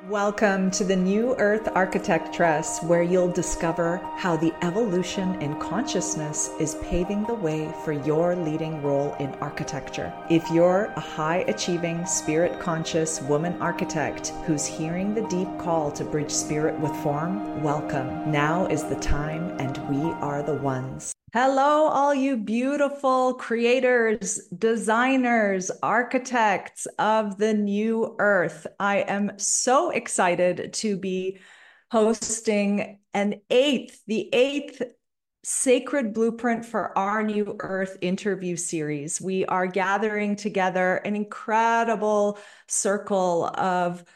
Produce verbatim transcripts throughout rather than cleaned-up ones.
Welcome to the New Earth Architectress, where you'll discover how the evolution in consciousness is paving the way for your leading role in architecture. If you're a high-achieving, spirit-conscious woman architect who's hearing the deep call to bridge spirit with form, welcome. Now is the time, and we are the ones. Hello, all you beautiful creators, designers, architects of the new earth. I am so excited to be hosting an eighth, the eighth Sacred Blueprint for Our New Earth interview series. We are gathering together an incredible circle of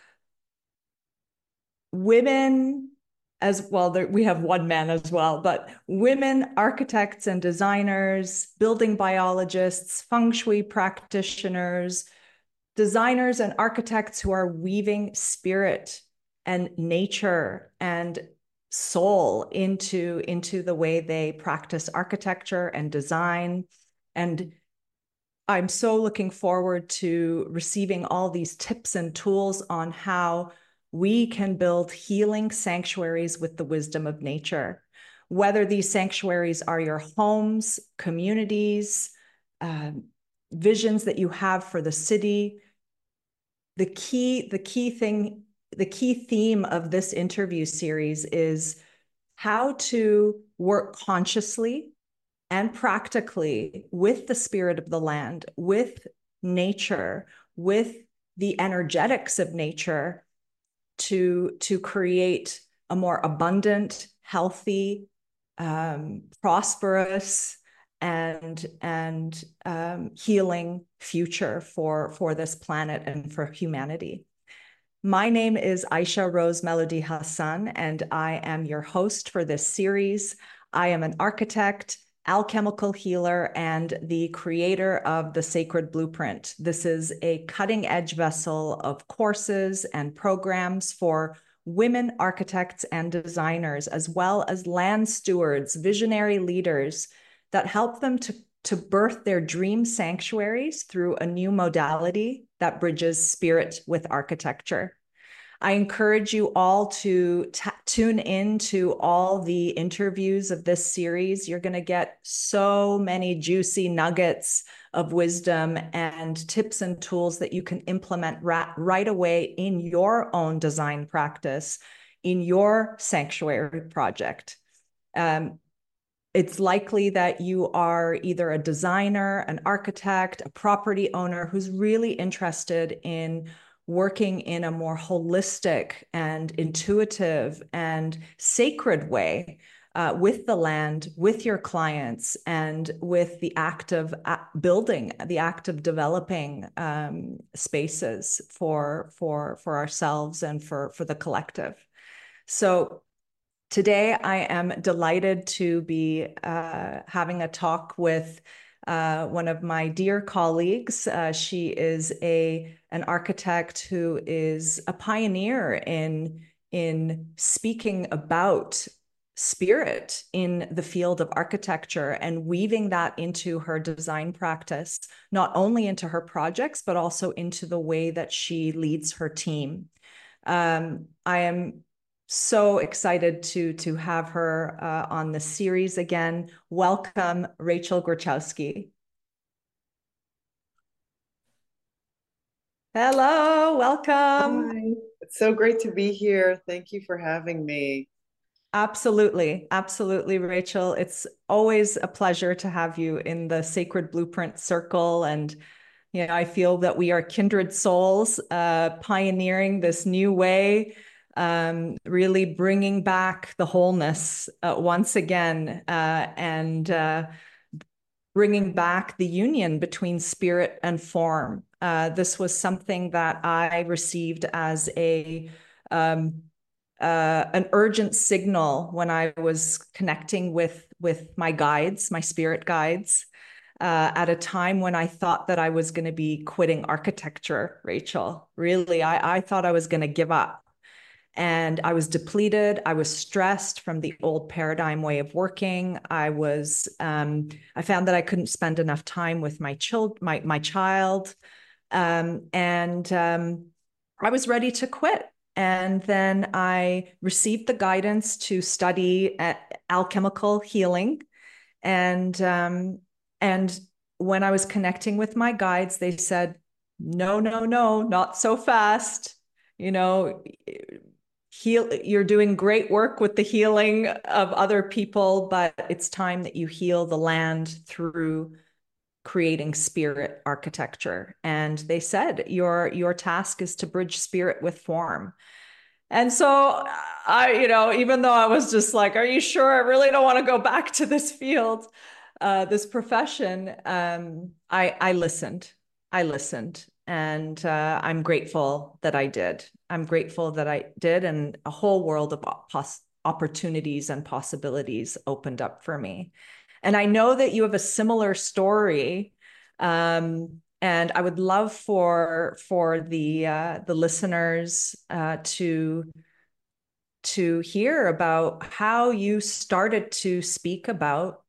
women, as well, there, we have one man as well, but women architects and designers, building biologists, feng shui practitioners, designers and architects who are weaving spirit and nature and soul into, into the way they practice architecture and design. And I'm so looking forward to receiving all these tips and tools on how we can build healing sanctuaries with the wisdom of nature. Whether these sanctuaries are your homes, communities, um, visions that you have for the city, the key, the key thing, the key theme of this interview series is how to work consciously and practically with the spirit of the land, with nature, with the energetics of nature, to, to create a more abundant, healthy, um, prosperous, and, and um, healing future for, for this planet and for humanity. My name is Aisha Rose Melody Hassan, and I am your host for this series. I am an architect, alchemical healer, and the creator of the Sacred Blueprint. This is a cutting-edge vessel of courses and programs for women architects and designers, as well as land stewards, visionary leaders that help them to, to birth their dream sanctuaries through a new modality that bridges spirit with architecture. I encourage you all to tune in to all the interviews of this series. You're going to get so many juicy nuggets of wisdom and tips and tools that you can implement right away in your own design practice, in your sanctuary project. Um, It's likely that you are either a designer, an architect, a property owner who's really interested in working in a more holistic and intuitive and sacred way uh, with the land, with your clients, and with the act of building, the act of developing um, spaces for, for, for ourselves and for, for the collective. So today, I am delighted to be uh, having a talk with uh, one of my dear colleagues. Uh, she is a, an architect who is a pioneer in, in speaking about spirit in the field of architecture and weaving that into her design practice, not only into her projects, but also into the way that she leads her team. Um, I am so excited to, to have her uh, on the series again. Welcome, Rachel Grochowski. Hello, welcome. Hi. It's so great to be here. Thank you for having me. Absolutely, absolutely, Rachel. It's always a pleasure to have you in the Sacred Blueprint Circle. And you know, I feel that we are kindred souls, uh, pioneering this new way, um, really bringing back the wholeness uh, once again, uh, and uh, bringing back the union between spirit and form. Uh, this was something that I received as a um, uh, an urgent signal when I was connecting with with my guides, my spirit guides, uh, at a time when I thought that I was going to be quitting architecture, Rachel. Really, I, I thought I was going to give up. And I was depleted. I was stressed from the old paradigm way of working. I was, um, I found that I couldn't spend enough time with my child, my, my child. Um, and um, I was ready to quit. And then I received the guidance to study alchemical healing. And um, and when I was connecting with my guides, they said, no, no, no, not so fast. You know, heal, you're doing great work with the healing of other people, but it's time that you heal the land through creating spirit architecture. And they said, your your task is to bridge spirit with form. And so I, you know, even though I was just like, are you sure? I really don't want to go back to this field, uh, this profession. Um, I, I listened. I listened. And uh, I'm grateful that I did. I'm grateful that I did. And a whole world of pos- opportunities and possibilities opened up for me. And I know that you have a similar story. Um, and I would love for for the uh, the listeners uh, to to hear about how you started to speak about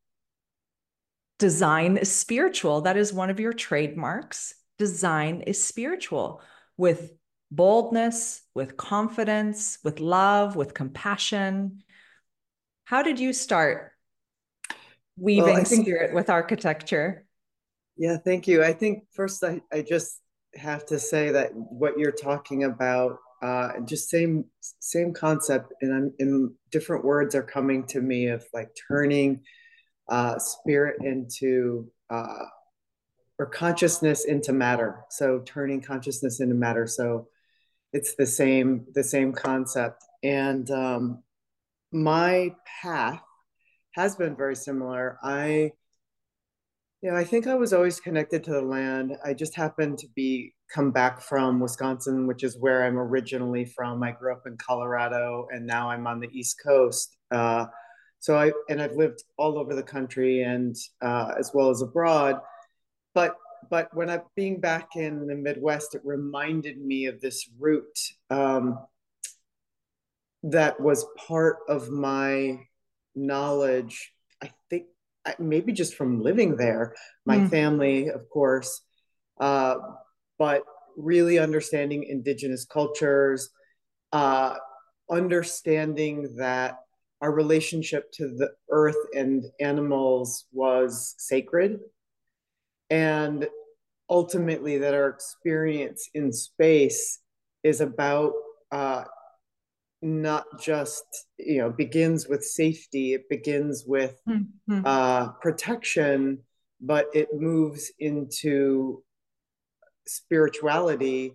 design is spiritual. That is one of your trademarks. Design is spiritual, with boldness, with confidence, with love, with compassion. How did you start Well, I weaving think, spirit with architecture? yeah, thank you. I think first I, I just have to say that what you're talking about, uh, just same same concept, and I'm in different words are coming to me of like turning uh, spirit into uh, or consciousness into matter. So turning consciousness into matter. So it's the same the same concept. And um, my path has been very similar. I Yeah, I think I was always connected to the land. I just happened to be come back from Wisconsin, which is where I'm originally from. I grew up in Colorado, and now I'm on the East Coast. Uh, so I and I've lived all over the country and uh, as well as abroad. But but when I being back in the Midwest, it reminded me of this route um, that was part of my knowledge. I think maybe just from living there, my Hmm. family, of course, uh, but really understanding indigenous cultures, uh, understanding that our relationship to the earth and animals was sacred, and ultimately that our experience in space is about uh, not just, you know, begins with safety, it begins with Hmm. uh, protection, but it moves into spirituality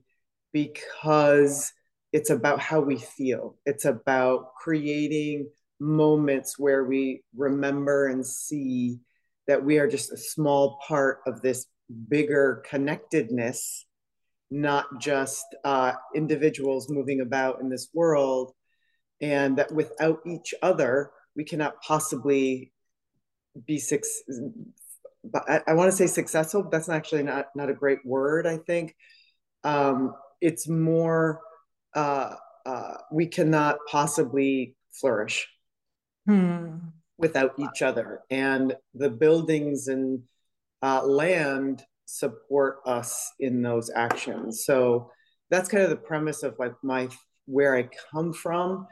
because it's about how we feel. It's about creating moments where we remember and see that we are just a small part of this bigger connectedness, not just uh, individuals moving about in this world, and that without each other, we cannot possibly be six. But I, I want to say successful, but that's actually not not a great word. I think um, it's more uh, uh, we cannot possibly flourish Hmm. without each other, and the buildings and uh, land support us in those actions. So that's kind of the premise of like my where I come from.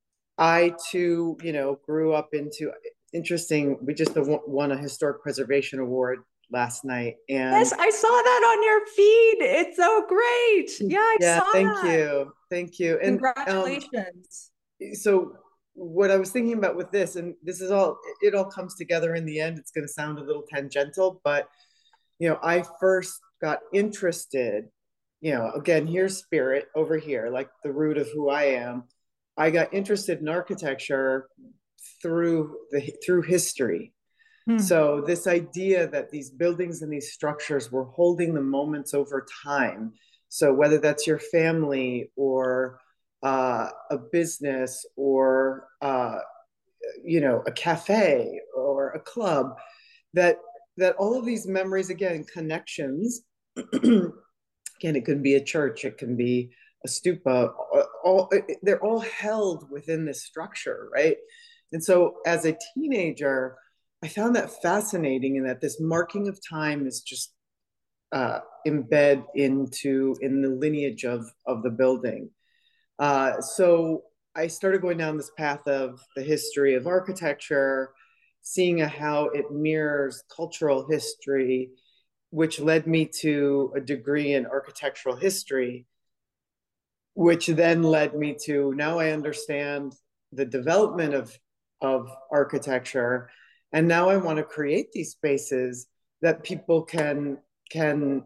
I too, you know, grew up into interesting. We just won a historic preservation award last night, Yes, and I saw that on your feed. It's so great. Yeah, I yeah, saw thank that. you, thank you. And um, Congratulations. so what I was thinking about with this, and this is all, it all comes together in the end. It's going to sound a little tangential, but you know, I first got interested. You know, again, here's spirit over here, like the root of who I am. I got interested in architecture through the through history. Hmm. So this idea that these buildings and these structures were holding the moments over time. So whether that's your family or uh, a business or uh, you know, a cafe or a club, that that all of these memories, again, connections. Again, it could be a church, it can be a stupa, all they're all held within this structure, right? And so as a teenager, I found that fascinating, and that this marking of time is just uh, embed into in the lineage of of the building. Uh, so I started going down this path of the history of architecture, seeing how it mirrors cultural history, which led me to a degree in architectural history, which then led me to now I understand the development of of architecture, and now I want to create these spaces that people can can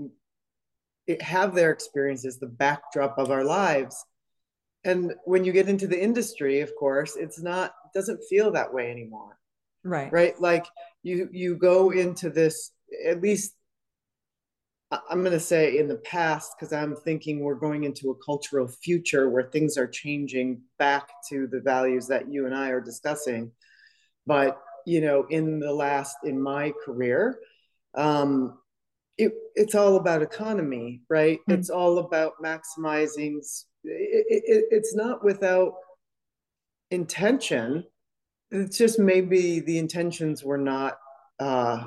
have their experiences, the backdrop of our lives. And when you get into the industry, of course, it's not, it doesn't feel that way anymore, Right. right? Like you you go into this, at least I'm going to say in the past, because I'm thinking we're going into a cultural future where things are changing back to the values that you and I are discussing. But, you know, in the last, in my career, um, it, it's all about economy, right? Mm. It's all about maximizing. It, it, it's not without intention. It's just maybe the intentions were not, uh,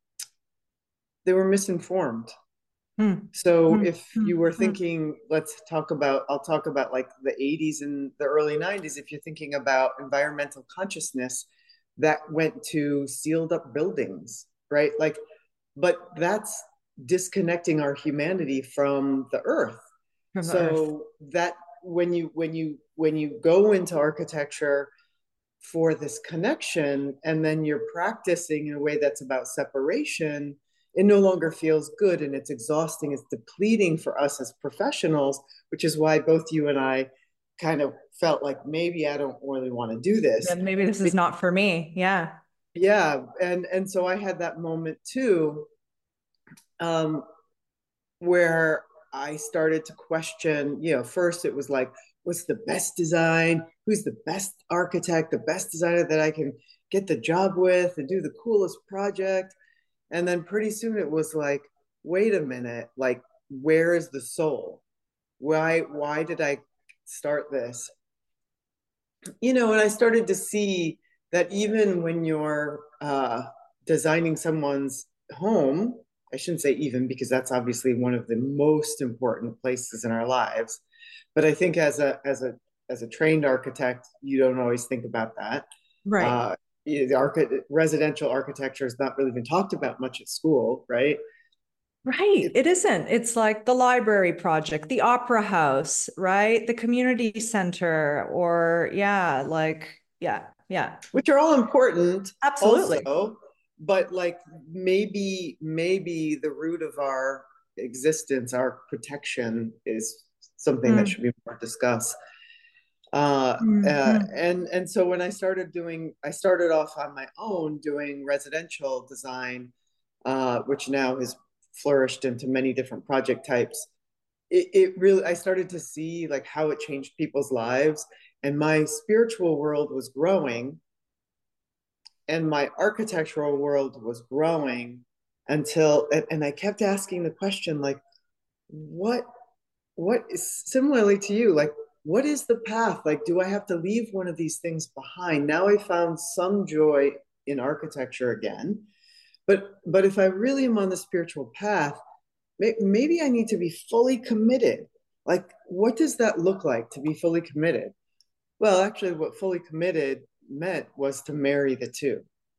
they were misinformed. Mm. So Mm. if you Mm. were Mm. thinking, let's talk about, I'll talk about like the eighties and the early nineties. If you're thinking about environmental consciousness, that went to sealed up buildings, right? Like, but that's disconnecting our humanity from the earth. From the earth. So that when you when you when you go into architecture for this connection and then you're practicing in a way that's about separation, it no longer feels good and it's exhausting, it's depleting for us as professionals, which is why both you and I kind of felt like maybe I don't really want to do this. Then maybe this is not for me. Yeah. Yeah, and and so I had that moment too, um where I started to question, you know, first it was like, what's the best design? Who's the best architect, the best designer that I can get the job with and do the coolest project? And then pretty soon it was like, wait a minute, like, where is the soul? Why, why did I start this? You know, and I started to see that even when you're uh, designing someone's home, I shouldn't say even because that's obviously one of the most important places in our lives. But I think as a as a as a trained architect, you don't always think about that. Right. Uh, the archi- residential architecture is not really been talked about much at school, right? Right. It, It isn't. It's like the library project, the opera house, right? The community center, or yeah, like, yeah, yeah, which are all important absolutely. also, but like maybe maybe the root of our existence, our protection, is something that Mm. should be more discussed. Uh, uh, Mm. and and so when I started doing, I started off on my own doing residential design, uh, which now has flourished into many different project types. It, it really, I started to see like how it changed people's lives, and my spiritual world was growing and my architectural world was growing until and, and I kept asking the question like what what is similarly to you, like what is the path, like do I have to leave one of these things behind? Now I found some joy in architecture again, but but if I really am on the spiritual path, maybe I need to be fully committed. Like what does that look like to be fully committed? Well, actually what fully committed meant was to marry the two,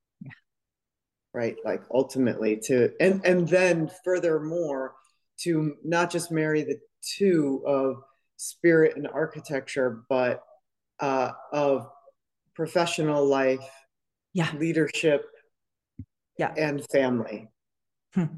right? Like ultimately to, and and then furthermore to not just marry the two of spirit and architecture, but uh, of professional life, Yeah. leadership, Yeah. and family. Hmm.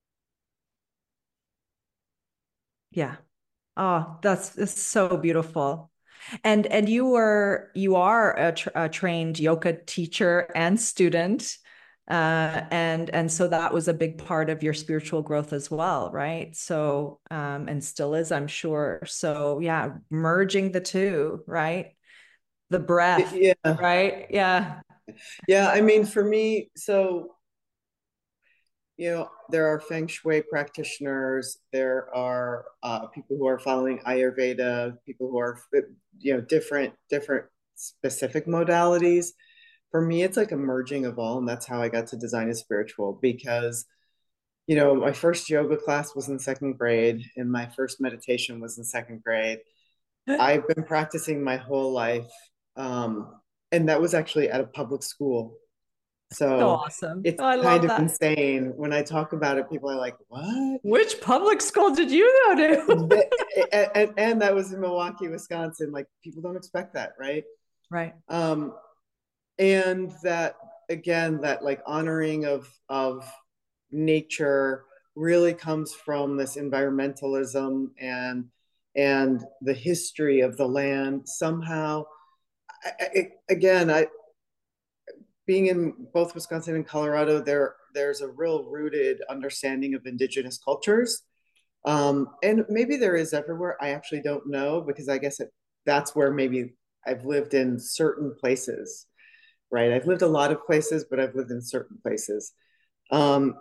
Yeah. Oh, that's, that's so beautiful. And and you were you are a, tra a trained yoga teacher and student, uh, and and so that was a big part of your spiritual growth as well, right? So um, and still is, I'm sure. So yeah, merging the two, right? The breath, Yeah, right? Yeah, yeah. I mean, for me, so you know, there are feng shui practitioners, there are uh, people who are following Ayurveda, people who are, you know, different, different specific modalities. For me, it's like a merging of all. And that's how I got to design a spiritual because, you know, my first yoga class was in second grade and my first meditation was in second grade. I've been practicing my whole life. Um, and that was actually at a public school. So So awesome. it's Oh, I kind love of that. insane. When I talk about it, people are like, what? Which public school did you go to? and, and, and that was in Milwaukee, Wisconsin. Like people don't expect that, right? Right. Um, and that again, that like honoring of of nature really comes from this environmentalism and and the history of the land somehow. I, I, again, I being in both Wisconsin and Colorado, there there's a real rooted understanding of indigenous cultures. Um, and maybe there is everywhere. I actually don't know because I guess it, that's where maybe I've lived in certain places, right? I've lived a lot of places, but I've lived in certain places. Um,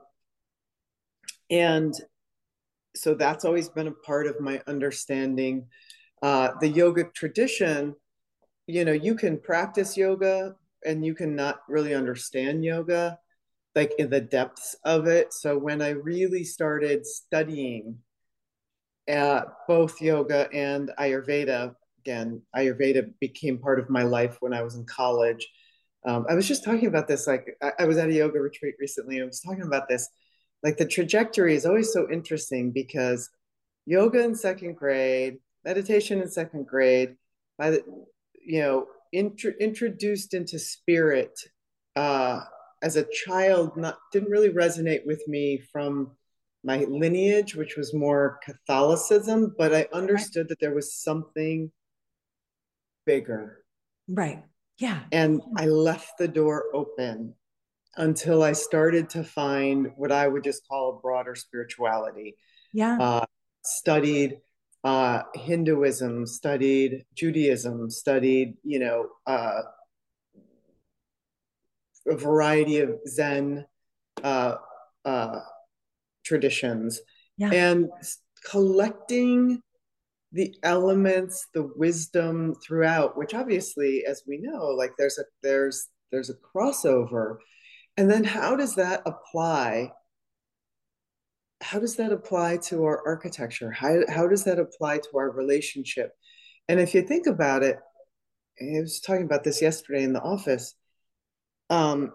and so that's always been a part of my understanding. Uh, the yogic tradition, you know, you can practice yoga and you can not really understand yoga, like in the depths of it. So when I really started studying uh, both yoga and Ayurveda. Again, Ayurveda became part of my life when I was in college. Um, I was just talking about this, like, I, I was at a yoga retreat recently. And I was talking about this. Like, the trajectory is always so interesting because yoga in second grade, meditation in second grade, by the, you know, intro, introduced into spirit uh, as a child, not didn't really resonate with me from my lineage, which was more Catholicism, but I Right. understood that there was something bigger. Right. Yeah. And I left the door open until I started to find what I would just call a broader spirituality. Yeah. Uh, studied uh, Hinduism, studied Judaism, studied, you know, uh, a variety of Zen uh, uh, traditions, Yeah. and collecting the elements, the wisdom throughout, which obviously, as we know, like there's a there's there's a crossover. And then how does that apply? How does that apply to our architecture? How, how does that apply to our relationship? And if you think about it, I was talking about this yesterday in the office. Um,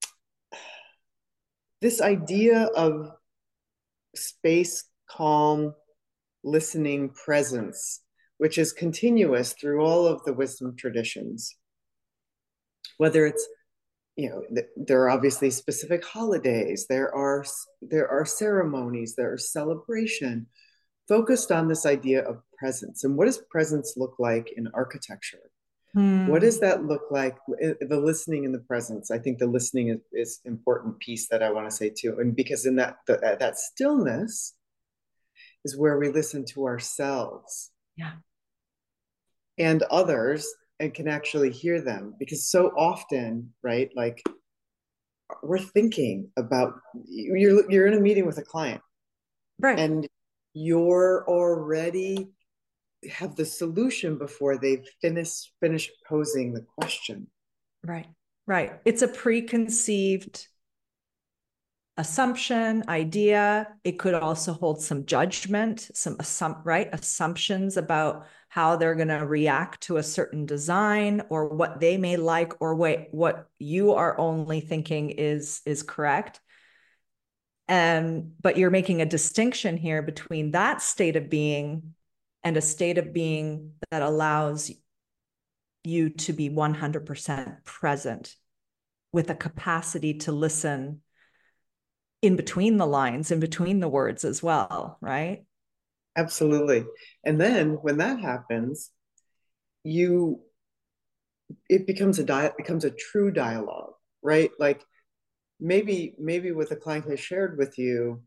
this idea of space, calm, listening presence, which is continuous through all of the wisdom traditions, whether it's, you know, there are obviously specific holidays, there are there are ceremonies, there are celebration focused on this idea of presence. And what does presence look like in architecture? What Hmm. does that look like? The listening and the presence. I think the listening is, is important piece that I want to say too. And because in that the, that stillness is where we listen to ourselves Yeah. and others and can actually hear them. Because so often, right, like we're thinking about, you're you're in a meeting with a client Right. and you're already have the solution before they've finished finished posing the question. Right. Right. It's a preconceived assumption, idea. It could also hold some judgment, some assum- right assumptions about how they're going to react to a certain design or what they may like or wait, what you are only thinking is is correct. And but you're making a distinction here between that state of being and a state of being that allows you to be one hundred percent present with a capacity to listen in between the lines, in between the words as well, right? Absolutely. And then when that happens, you it becomes a di- becomes a true dialogue, right? Like maybe maybe what the client has shared with you,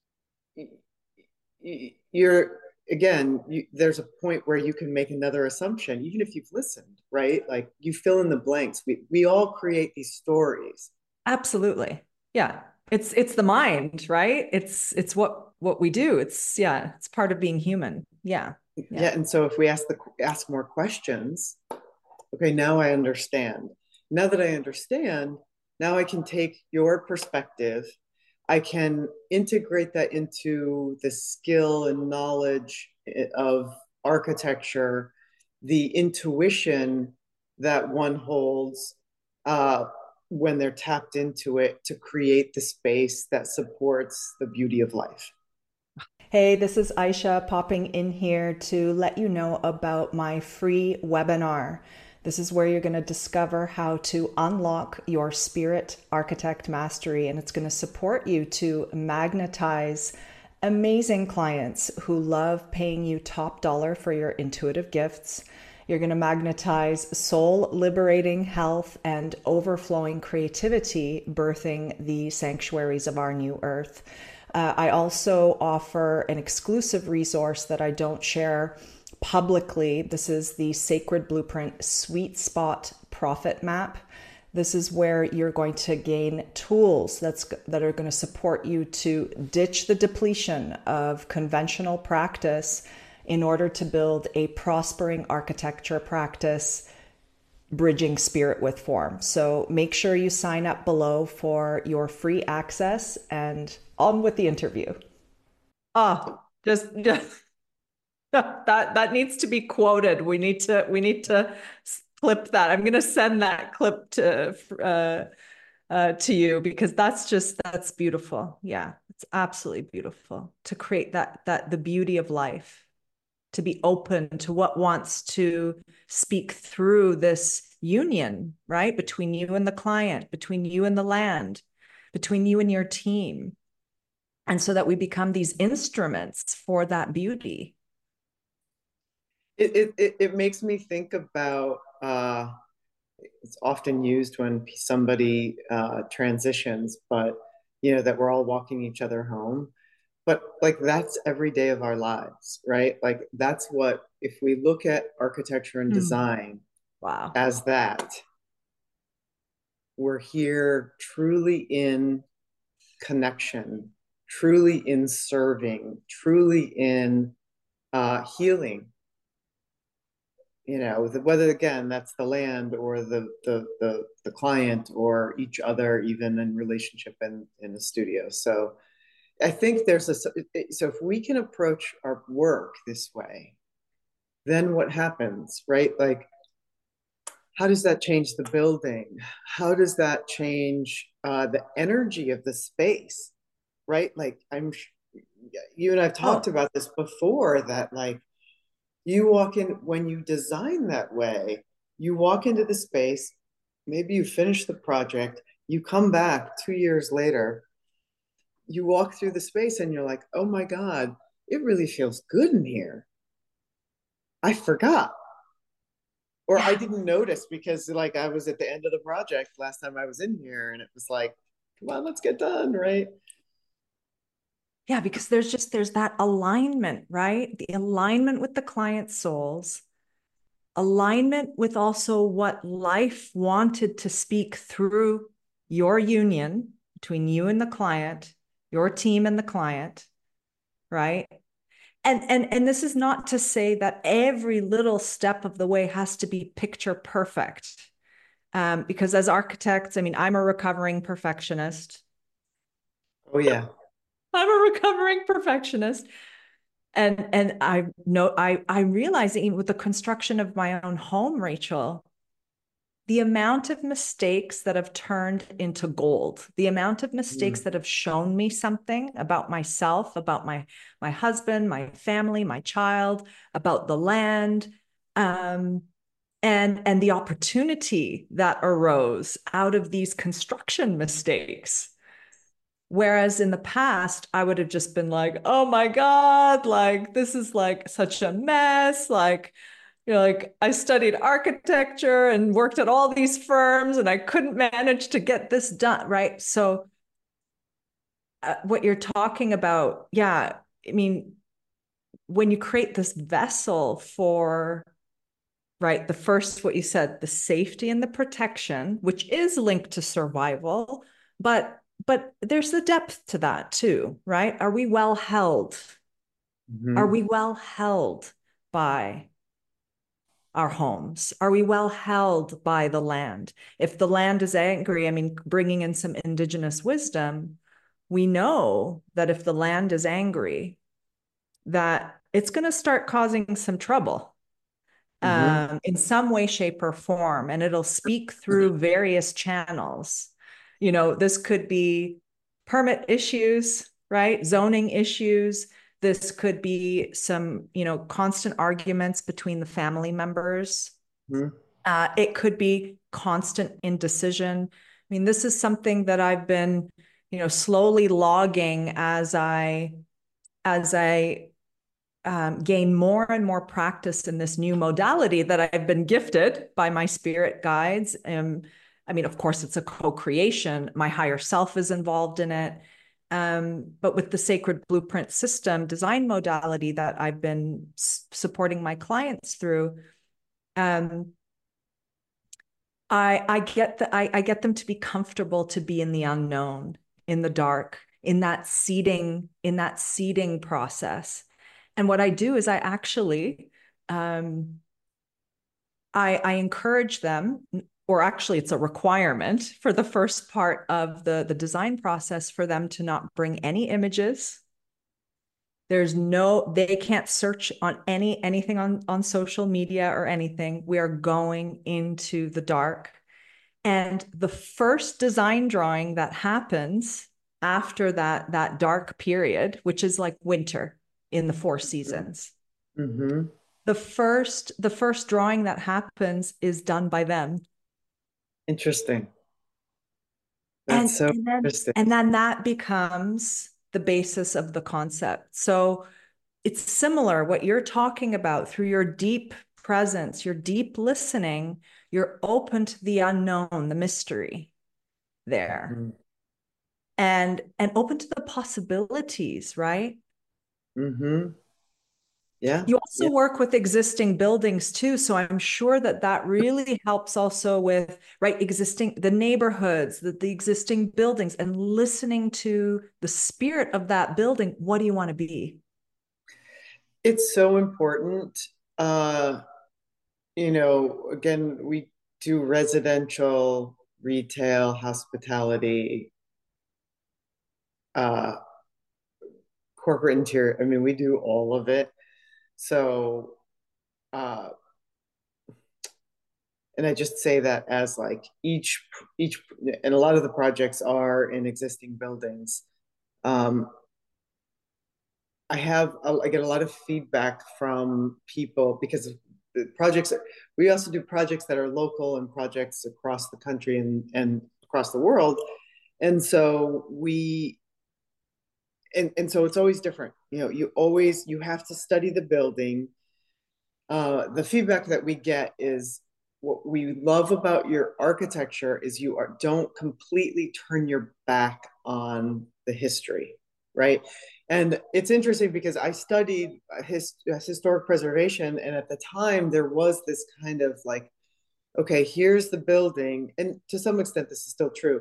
you're again, you, there's a point where you can make another assumption, even if you've listened, right? Like you fill in the blanks. We we all create these stories. Absolutely. Yeah. It's it's the mind, right? It's it's what what we do. It's yeah, it's part of being human. Yeah. Yeah, Yeah. and so if we ask the ask more questions, okay, now I understand. Now that I understand, now I can take your perspective. I can integrate that into the skill and knowledge of architecture the intuition that one holds uh, when they're tapped into it to create the space that supports the beauty of life. Hey, this is Aisha popping in here to let you know about my free webinar. This is where you're going to discover how to unlock your spirit architect mastery, and it's going to support you to magnetize amazing clients who love paying you top dollar for your intuitive gifts. You're going to magnetize soul liberating health and overflowing creativity, birthing the sanctuaries of our new earth. Uh, I also offer an exclusive resource that I don't share publicly. This is the Sacred Blueprint Sweet Spot Profit Map. This is where you're going to gain tools that's that are going to support you to ditch the depletion of conventional practice in order to build a prospering architecture practice, bridging spirit with form. So make sure you sign up below for your free access, and on with the interview. Oh, just, just that that needs to be quoted. We need to we need to clip that. I'm going to send that clip to uh, uh, to you, because that's just that's beautiful. Yeah, it's absolutely beautiful to create that that the beauty of life, to be open to what wants to speak through this union, right? Between you and the client, between you and the land, between you and your team. And so that we become these instruments for that beauty. It it it makes me think about uh, it's often used when somebody uh, transitions, but you know that we're all walking each other home. But like that's every day of our lives, right? Like that's what if we look at architecture and Hmm. design Wow. as that, we're here truly in connection, truly in serving, truly in uh, healing. You know, whether again that's the land or the the the the client or each other, even in relationship in in the studio. So I think there's a so if we can approach our work this way, then what happens, right? Like, how does that change the building? How does that change uh, the energy of the space, right? Like, I'm you and I've talked Oh, about this before that like you walk in when you design that way, you walk into the space, maybe you finish the project, you come back two years later, you walk through the space and you're like, oh my God, it really feels good in here. I forgot. Or I yeah. didn't notice because like I was at the end of the project last time I was in here and it was like, come on, let's get done, right? Yeah, because there's just there's that alignment, right? The alignment with the client's souls, alignment with also what life wanted to speak through your union between you and the client, your team and the client, right? And and and this is not to say that every little step of the way has to be picture perfect. Um, because as architects, I mean, I'm a recovering perfectionist. Oh yeah. I'm a recovering perfectionist. And and I know I I realize that even with the construction of my own home, Rachel, the amount of mistakes that have turned into gold, the amount of mistakes Mm. that have shown me something about myself, about my my husband, my family, my child, about the land, um, and and the opportunity that arose out of these construction mistakes. Whereas in the past, I would have just been like, oh my God, like this is like such a mess. Like, you know, like I studied architecture and worked at all these firms and I couldn't manage to get this done. Right. So, uh, what you're talking about, yeah, I mean, when you create this vessel for, right, the first, what you said, the safety and the protection, which is linked to survival, but but there's the depth to that too, right? Are we well held? Are Mm-hmm. we well held by our homes? Are we well held by the land? If the land is angry, I mean, bringing in some indigenous wisdom, we know that if the land is angry, that it's going to start causing some trouble. Mm-hmm. um, in some way, shape, or form, and it'll speak through various channels. You know, this could be permit issues, right? Zoning issues. This could be some, you know, constant arguments between the family members. Mm-hmm. Uh, it could be constant indecision. I mean, this is something that I've been, you know, slowly logging as I as I um, gain more and more practice in this new modality that I've been gifted by my spirit guides. Um, I mean, of course, it's a co-creation. My higher self is involved in it. Um, but with the sacred blueprint system design modality that I've been s- supporting my clients through, um, I I get the I, I get them to be comfortable to be in the unknown, in the dark, in that seeding, in that seeding process. And what I do is I actually um, I, I encourage them, or actually it's a requirement for the first part of the, the design process for them to not bring any images. There's no, they can't search on any anything on, on social media or anything. We are going into the dark. And the first design drawing that happens after that, that dark period, which is like winter in the four seasons, Mm-hmm. the first the first drawing that happens is done by them. Interesting. And, That's so and then interesting. and then that becomes the basis of the concept. So it's similar what you're talking about through your deep presence, your deep listening, you're open to the unknown, the mystery there. Mm-hmm. And and open to the possibilities, right? Mm-hmm. Yeah. You also Yeah. work with existing buildings too. So I'm sure that that really helps also with, right, existing, the neighborhoods, the, the existing buildings, and listening to the spirit of that building. What do you want to be? It's so important. Uh, you know, again, we do residential, retail, hospitality, uh, corporate interior. I mean, we do all of it. So, uh, and I just say that as like each each and a lot of the projects are in existing buildings. Um, I have I get a lot of feedback from people because the projects are, we also do projects that are local and projects across the country and and across the world. And so we and, and so it's always different. You know, you always you have to study the building. Uh, the feedback that we get is what we love about your architecture is you are don't completely turn your back on the history, right? And it's interesting because I studied his, historic preservation, and at the time there was this kind of like, okay, here's the building, and to some extent this is still true,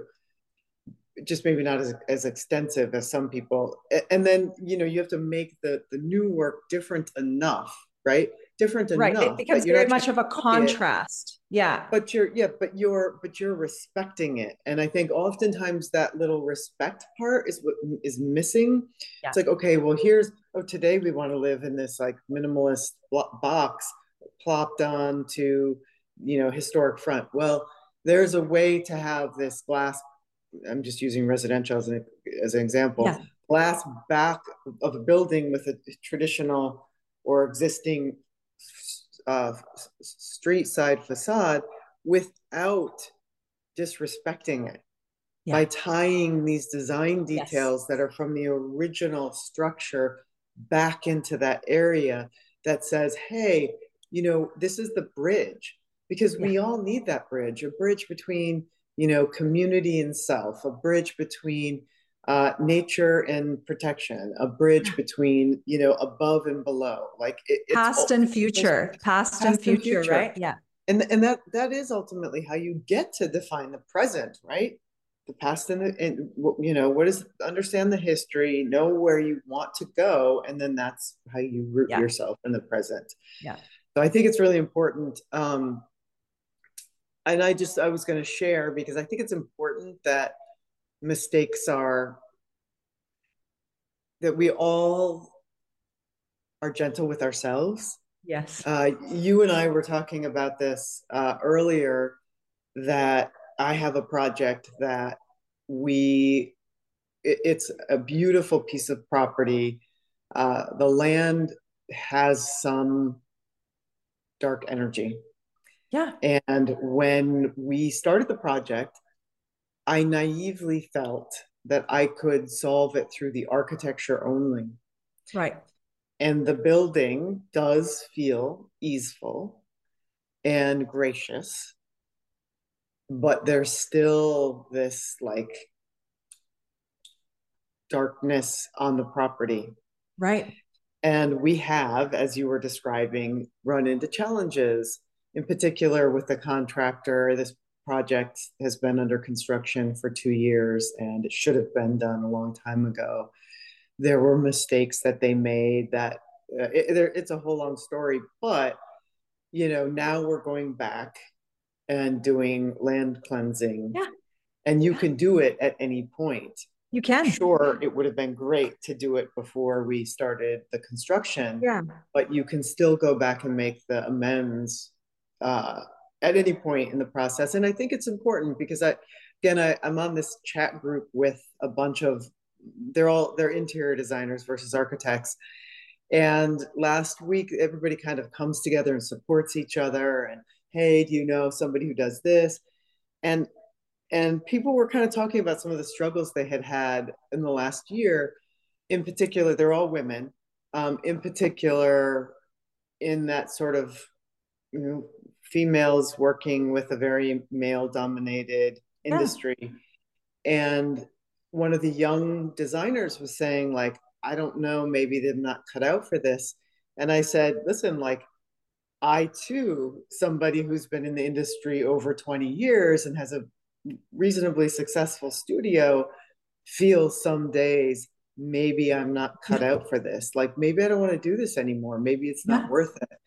just maybe not as, as extensive as some people. And then, you know, you have to make the, the new work different enough, right? Different Right. It enough becomes that you're very not trying much of a to copy it, contrast. Yeah. but you're, yeah, but you're, but you're respecting it. And I think oftentimes that little respect part is what is missing. Yeah. It's like, okay, well, here's, oh, today we want to live in this like minimalist box plopped on to, you know, historic front. Well, there's a way to have this glass. I'm just using residential as an, as an example, Yeah. glass back of a building with a traditional or existing uh, street side facade without disrespecting it Yeah. by tying these design Yes. details that are from the original structure back into that area that says, hey, you know, this is the bridge, because Yeah. we all need that bridge, a bridge between, you know, community and self, a bridge between uh, nature and protection, a bridge Yeah. between, you know, above and below. Like it, it's Past all and future. Past and past and future, future. right? Yeah. And, and that that is ultimately how you get to define the present, right? The past and the and you know what is understand the history, know where you want to go, and then that's how you root Yeah. yourself in the present. Yeah. So I think it's really important. Um, and I just I was going to share because I think it's important that mistakes are that we all are gentle with ourselves Yes. Uh, you and I were talking about this uh, earlier, that I have a project that we, it, it's a beautiful piece of property. Uh, the land has some dark energy. Yeah. And when we started the project, I naively felt that I could solve it through the architecture only. Right. And the building does feel easeful and gracious, but there's still this like darkness on the property. Right. And we have, as you were describing, run into challenges, in particular with the contractor. This project has been under construction for two years and it should have been done a long time ago. There were mistakes that they made that uh, it, it's a whole long story, but you know, now we're going back and doing land cleansing, Yeah. and you Yeah. can do it at any point. You can. Sure, it would have been great to do it before we started the construction, Yeah. but you can still go back and make the amends uh, at any point in the process. And I think it's important because I, again, I, I'm on this chat group with a bunch of, they're all, they're interior designers versus architects. And last week, everybody kind of comes together and supports each other. And hey, do you know somebody who does this? And and people were kind of talking about some of the struggles they had had in the last year. In particular, they're all women. Um, in particular, in that sort of, you know, females working with a very male-dominated Yeah. industry. And one of the young designers was saying, like, I don't know, maybe they're not cut out for this. And I said, listen, like, I too, somebody who's been in the industry over twenty years and has a reasonably successful studio, feel some days maybe I'm not cut Yeah. out for this. Like maybe I don't want to do this anymore. Maybe it's not Yeah. worth it.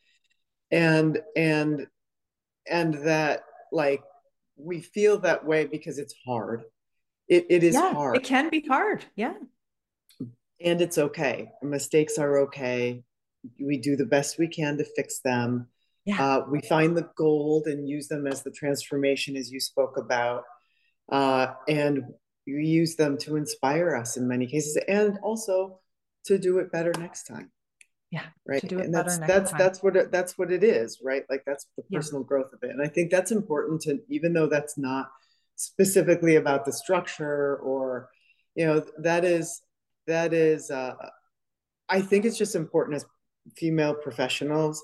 And and and that like we feel that way because it's hard. It it is Yeah. hard It can be hard. Yeah. and it's okay. Mistakes are okay. We do the best we can to fix them. Yeah. Uh, we find the gold and use them as the transformation, as you spoke about. Uh, and you use them to inspire us in many cases and also to do it better next time, Yeah. To right? do it And better that's next that's time. that's what it, that's what it is, right? Like that's the Yeah. personal growth of it. And I think that's important to, even though that's not specifically about the structure or, you know, that is that is uh, I think it's just important as female professionals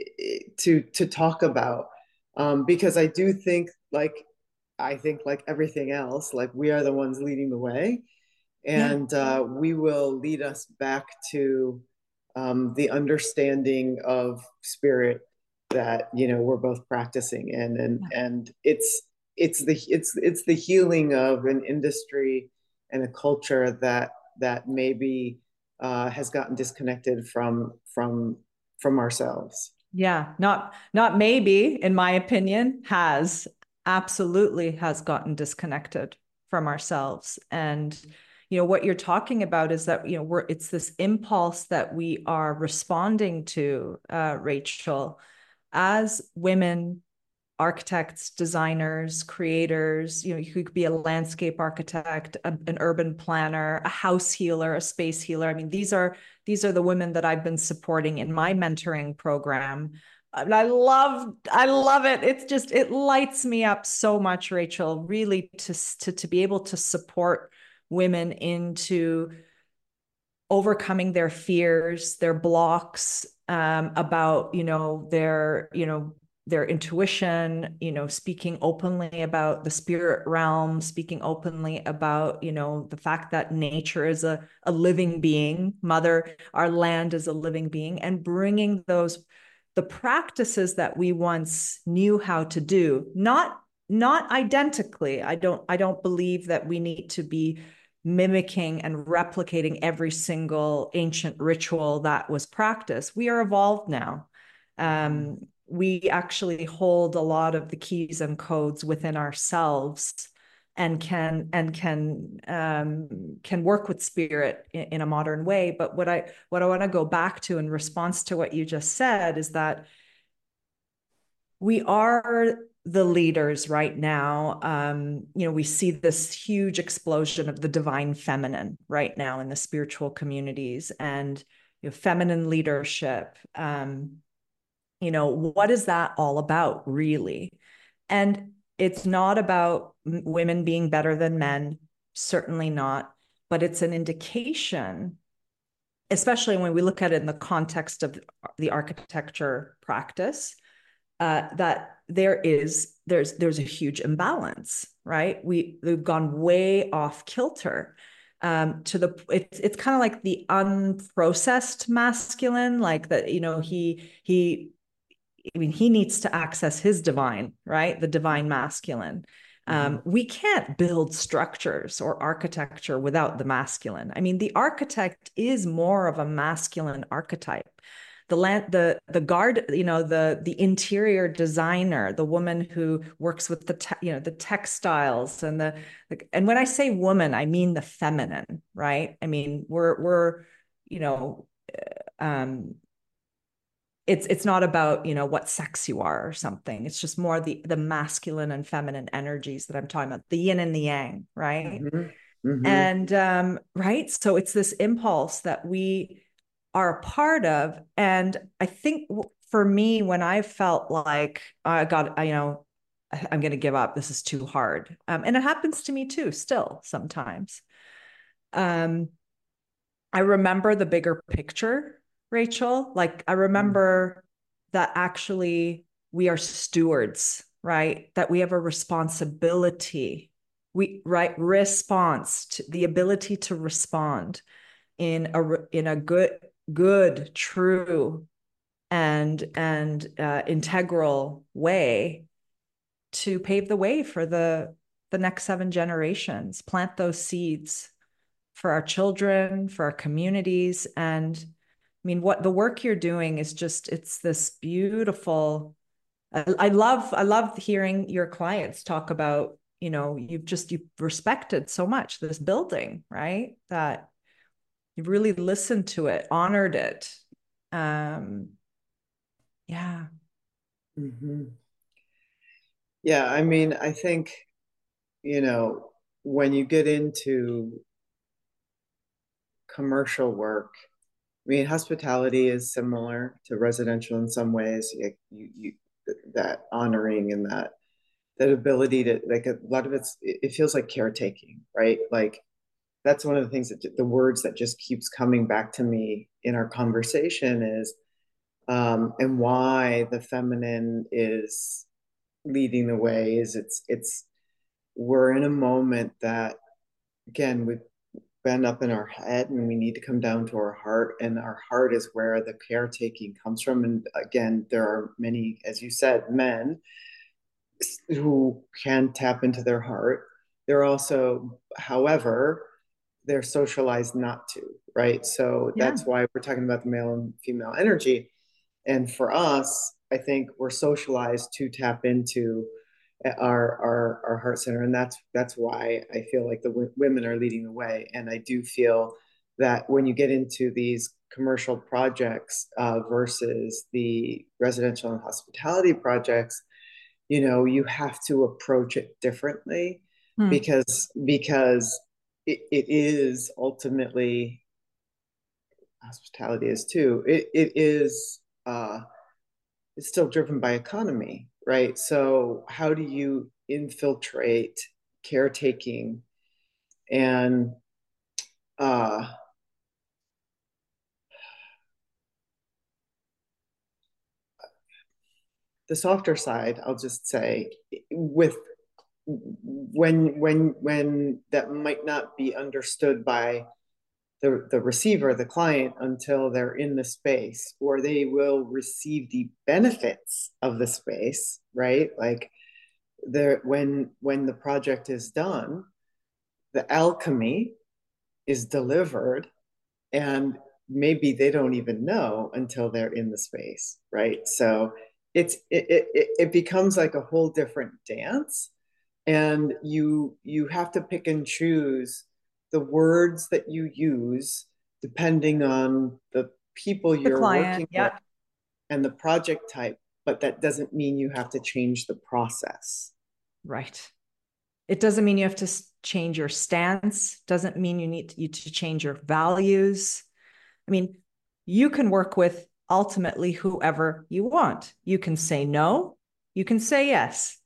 to to talk about, um, because I do think like I think like everything else, like we are the ones leading the way, Yeah. and uh, we will lead us back to um, the understanding of spirit that you know we're both practicing in, and Yeah. and it's it's the it's it's the healing of an industry and a culture that that maybe uh, has gotten disconnected from from from ourselves. Yeah. Not, not maybe, in my opinion, has absolutely has gotten disconnected from ourselves. And, you know, what you're talking about is that, you know, we're, it's this impulse that we are responding to, uh, Rachel, as women architects, designers, creators. You know, you could be a landscape architect, a, an urban planner, a house healer, a space healer. I mean, these are these are the women that I've been supporting in my mentoring program. And I love, I love it. It's just, it lights me up so much, Rachel, really to, to, to be able to support women into overcoming their fears, their blocks, um, about, you know, their, you know, their intuition, you know, speaking openly about the spirit realm, speaking openly about, you know, the fact that nature is a, a living being, mother, our land is a living being, and bringing those, the practices that we once knew how to do, not, not identically. I don't, I don't believe that we need to be mimicking and replicating every single ancient ritual that was practiced. We are evolved now. Um, we actually hold a lot of the keys and codes within ourselves. and can and can um, can work with spirit in, in a modern way. But what I what I want to go back to in response to what you just said is that we are the leaders right now. Um, you know, we see this huge explosion of the divine feminine right now in the spiritual communities, and you know, feminine leadership. Um, you know, what is that all about, really? And it's not about women being better than men, certainly not, but it's an indication, especially when we look at it in the context of the architecture practice, uh, that there is there's there's a huge imbalance, right? We we've gone way off kilter. Um, to the it's it's kind of like the unprocessed masculine, like that, you know, he he I mean, he needs to access his divine, right? The divine masculine. Um, Mm-hmm. we can't build structures or architecture without the masculine. I mean, the architect is more of a masculine archetype. The land, the the guard, you know, the the interior designer, the woman who works with the te- you know the textiles and the, the and when I say woman, I mean the feminine, right? I mean, we're we're you know um it's it's not about, you know, what sex you are or something. It's just more the the masculine and feminine energies that I'm talking about, the yin and the yang, right? Mm-hmm. Mm-hmm. And um right, so it's this impulse that we are a part of. And I think for me, when I felt like I got, you know, I'm going to give up, this is too hard, um, and it happens to me too still sometimes. um I remember the bigger picture, Rachel. Like, I remember that actually we are stewards, right? That we have a responsibility. We, right, response to the ability to respond in a in a good, good, true, and and uh, integral way to pave the way for the the next seven generations. Plant those seeds for our children, for our communities. And I mean, what the work you're doing is just, it's this beautiful. I, I love, I love hearing your clients talk about, you know, you've just, you've respected so much this building, right? That you've really listened to it, honored it. Um, yeah. Mm-hmm. Yeah, I mean, I think, you know, when you get into commercial work, I mean, hospitality is similar to residential in some ways. You, you, you that honoring and that that ability to, like, a lot of it's it feels like caretaking, right? Like, that's one of the things that the words that just keeps coming back to me in our conversation is, um, and why the feminine is leading the way is it's it's we're in a moment that, again, we've been up in our head and we need to come down to our heart, and our heart is where the caretaking comes from. And again, there are many, as you said, men who can tap into their heart. They're also, however, they're socialized not to, right? So Yeah. that's why we're talking about the male and female energy. And for us, I think we're socialized to tap into our our our heart center, and that's that's why I feel like the w- women are leading the way. And I do feel that when you get into these commercial projects uh, versus the residential and hospitality projects, you know, you have to approach it differently, Hmm. because because it, it is ultimately, hospitality is too, it, it is uh it's still driven by economy, right? So how do you infiltrate caretaking and uh the softer side, I'll just say, with when when when that might not be understood by the, the receiver, the client, until they're in the space, or they will receive the benefits of the space, right? Like, there, when when the project is done, the alchemy is delivered, and maybe they don't even know until they're in the space, right? So it's it it, it becomes like a whole different dance. and you you have to pick and choose the words that you use depending on the people The you're client, working with yeah, and the project type, but that doesn't mean you have to change the process. right. It doesn't mean you have to change your stance. Doesn't mean you need to, you to change your values. I mean, you can work with ultimately whoever you want. You can say no. You can say yes.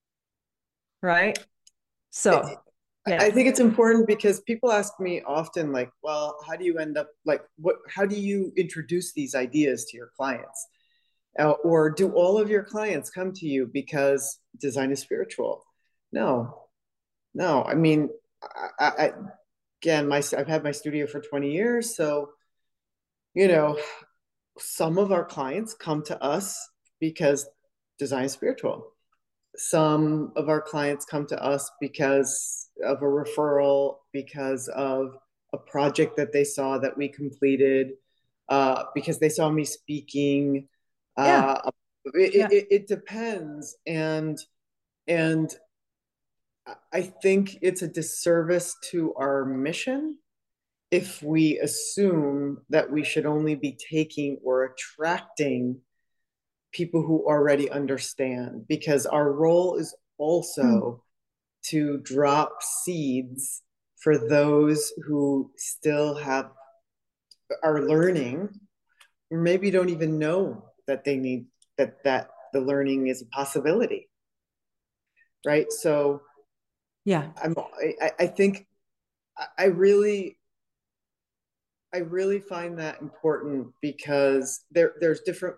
Right. It, So, I yeah. think it's important because people ask me often, like, well, how do you end up like what? How do you introduce these ideas to your clients? Uh, or do all of your clients come to you because design is spiritual? No, no. I mean, I, I again, my I've had my studio for twenty years, so you know, some of our clients come to us because design is spiritual. Some of our clients come to us because of a referral, because of a project that they saw that we completed, uh, because they saw me speaking. Yeah. Uh, it, Yeah. it, it depends, and and I think it's a disservice to our mission if we assume that we should only be taking or attracting people who already understand, because our role is Mm. also to drop seeds for those who still have are learning or maybe don't even know that they need that that the learning is a possibility, right? So Yeah. i'm i, I think i really i really find that important because there there's different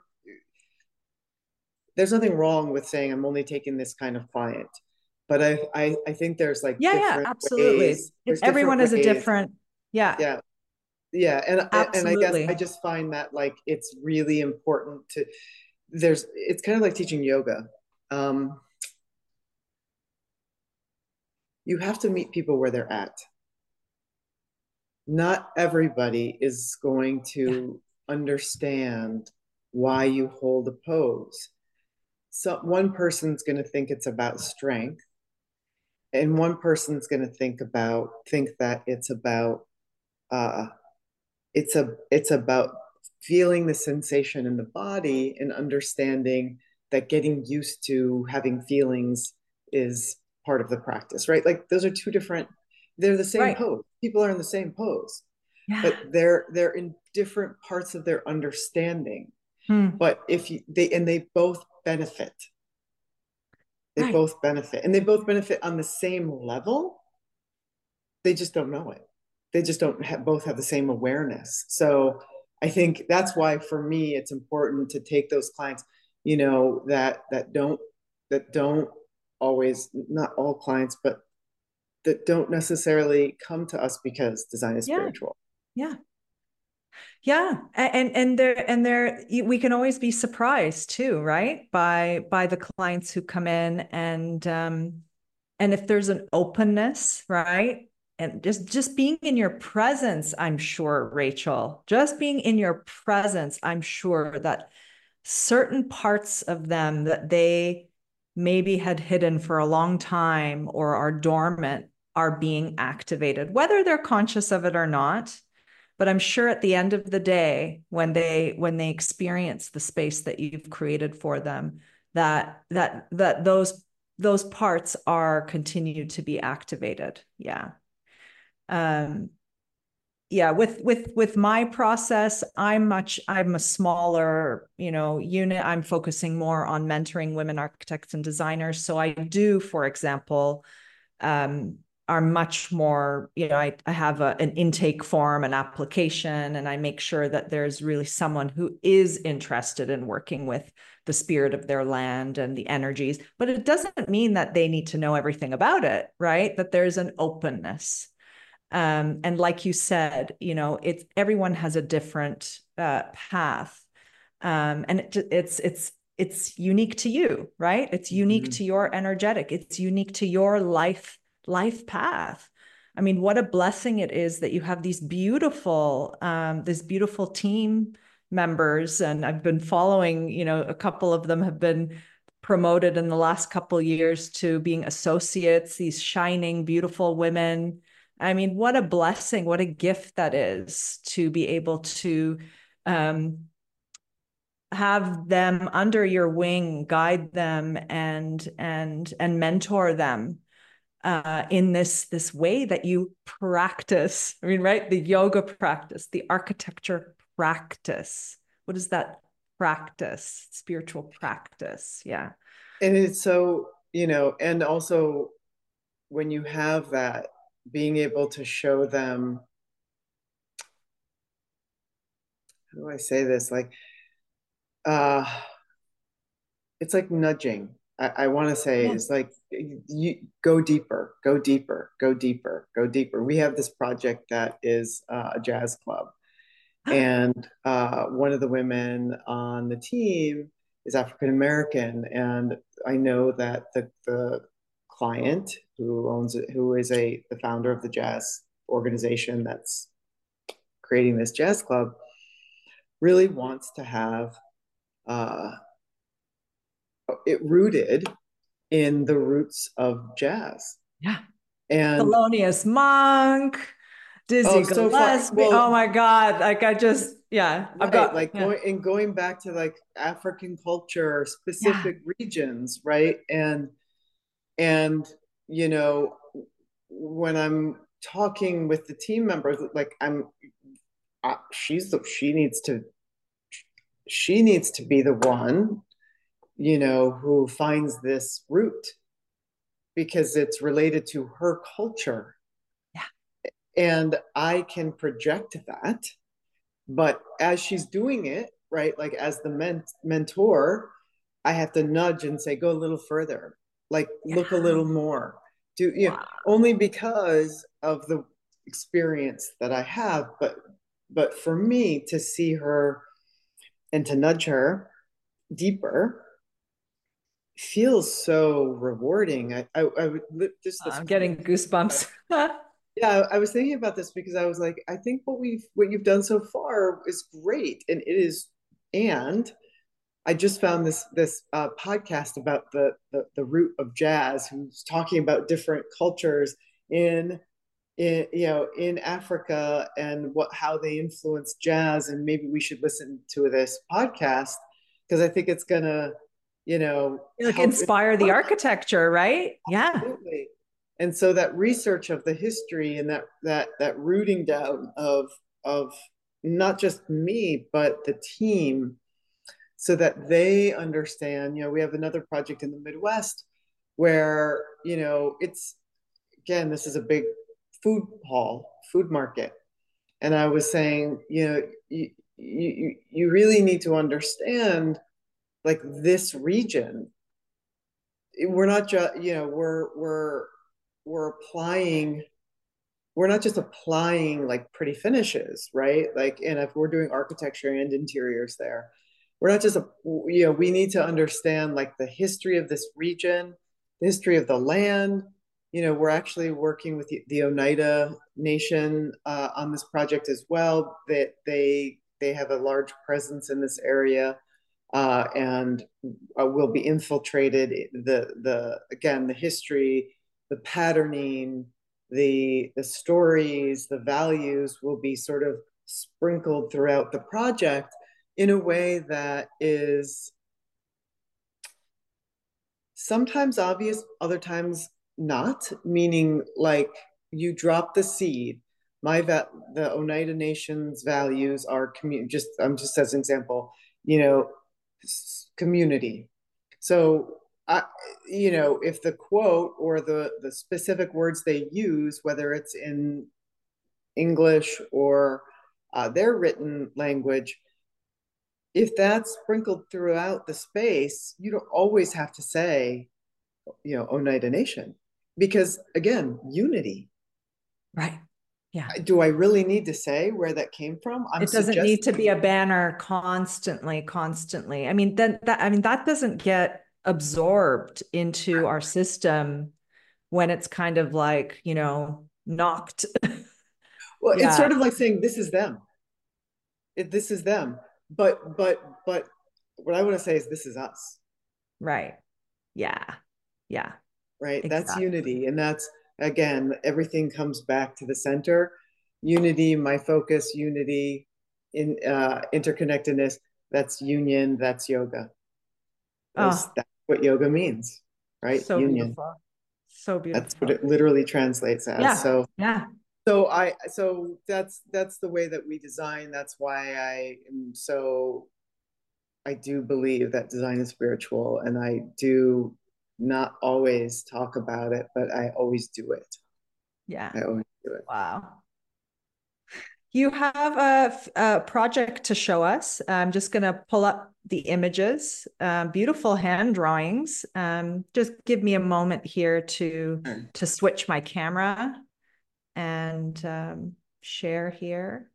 there's nothing wrong with saying I'm only taking this kind of client, but i i, I think there's like Yeah. Yeah. different Absolutely. ways there's different Everyone is a ways. different. Yeah. Yeah, yeah, and and I guess I Absolutely. just find that like it's really important to there's it's kind of like teaching yoga. Um, you have to meet people where they're at. Not everybody is going Yeah. to understand why you hold a pose. So one person's going to think it's about strength, and one person's going to think about think that it's about uh, it's a it's about feeling the sensation in the body and understanding that getting used to having feelings is part of the practice, right? Like those are two different, they're the same Right. pose. People are in the same pose, Yeah. but they're they're in different parts of their understanding. Hmm. But if you, they and they both benefit, they Right. both benefit, and they both benefit on the same level. They just don't know it. They just don't have, both have the same awareness. So I think that's why for me it's important to take those clients, you know, that that don't that don't always, not all clients, but that don't necessarily come to us because design is Yeah. spiritual. Yeah. Yeah. And and there and there we can always be surprised too, right? By by the clients who come in and um and if there's an openness, right? And just just being in your presence, I'm sure, Rachel, just being in your presence, I'm sure that certain parts of them that they maybe had hidden for a long time or are dormant are being activated, whether they're conscious of it or not. But I'm sure at the end of the day, when they when they experience the space that you've created for them, that that that those those parts are continued to be activated. Yeah. Um, yeah, with with with my process, I'm much I'm a smaller, you know, unit. I'm focusing more on mentoring women architects and designers. So I do, for example, um, are much more, you know, I, I have a, an intake form, an application, and I make sure that there's really someone who is interested in working with the spirit of their land and the energies. But it doesn't mean that they need to know everything about it, right? That there's an openness. Um, and like you said, you know, it's everyone has a different uh, path, um, and it, it's it's it's unique to you, right? It's unique Mm-hmm. to your energetic. It's unique to your life life path. I mean, what a blessing it is that you have these beautiful, um, this beautiful team members, and I've been following. You know, a couple of them have been promoted in the last couple of years to being associates, these shining, beautiful women. I mean, what a blessing, what a gift that is to be able to um, have them under your wing, guide them and and and mentor them uh, in this this way that you practice. I mean, right? The yoga practice, the architecture practice. What is that practice? Spiritual practice. Yeah. And it's so, you know, and also when you have that, being able to show them, how do I say this? Like, uh, it's like nudging. I, I want to say Yeah. it's like you go deeper, go deeper, go deeper, go deeper. We have this project that is uh, a jazz club, and uh, one of the women on the team is African American, and I know that the the client who owns it, who is a the founder of the jazz organization that's creating this jazz club, really wants to have uh, it rooted in the roots of jazz. Yeah. And Thelonious Monk, oh, Dizzy so far, Gillespie. Oh well, my God. Like I just, yeah, I've right, got, like yeah, going and going back to like African culture, yeah, specific regions, right? And and you know, when I'm talking with the team members, like I'm, uh, she's the she needs to she needs to be the one, you know, who finds this root because it's related to her culture, yeah. and I can project that. But as she's doing it, right, like as the ment- mentor, I have to nudge and say, go a little further, like Yeah. look a little more. Do you know, Wow. only because of the experience that I have, but but for me to see her and to nudge her deeper feels so rewarding. I I, I would just this I'm getting goosebumps. yeah, I was thinking about this because I was like, I think what we've what you've done so far is great, and it is. And I just found this this uh, podcast about the, the the root of jazz, who's talking about different cultures in in you know in Africa and what how they influence jazz, and maybe we should listen to this podcast because I think it's gonna you know Like help. inspire the architecture, right? Yeah. Absolutely. And so that research of the history and that that that rooting down of of not just me but the team so that they understand, you know, we have another project in the Midwest where, you know, it's again, this is a big food hall, food market. And I was saying, you know, you you you really need to understand like this region. We're not just, you know, we're we're we're applying we're not just applying like pretty finishes, right? Like, and if we're doing architecture and interiors there, we're not just a, you know, we need to understand like the history of this region, the history of the land. You know, we're actually working with the, the Oneida Nation uh, on this project as well. That they they have a large presence in this area, uh, and uh, will be infiltrated. The the again the history, the patterning, the the stories, the values will be sort of sprinkled throughout the project in a way that is sometimes obvious, other times not, meaning like you drop the seed. My va- the Oneida Nation's values are community. Just I'm just as an example, you know, community. So I, you know, if the quote or the the specific words they use, whether it's in English or uh, their written language, if that's sprinkled throughout the space, you don't always have to say, you know, Oneida Nation, because again, unity. Right. Yeah. Do I really need to say where that came from? I'm It doesn't need to be suggesting. a banner constantly, constantly. I mean, then that I mean that doesn't get absorbed into our system when it's kind of like, you know, knocked. Well, it's Yeah, sort of like saying this is them. It, this is them. But but but what I want to say is this is us. right. Yeah. Yeah. right? That's Exactly. unity. And that's, again, everything comes back to the center. Unity, my focus, unity, in uh, interconnectedness, that's union, that's yoga. Those, Oh, that's what yoga means, right? so Union. beautiful. So That's what beautiful. it literally translates as. Yeah. So Yeah. so I so that's that's the way that we design. That's why I am so I do believe that design is spiritual, and I do not always talk about it, but I always do it. Yeah. I always do it. Wow. You have a, a project to show us. I'm just going to pull up the images, um, beautiful hand drawings. Um, just give me a moment here to Sure. to switch my camera and um, share here.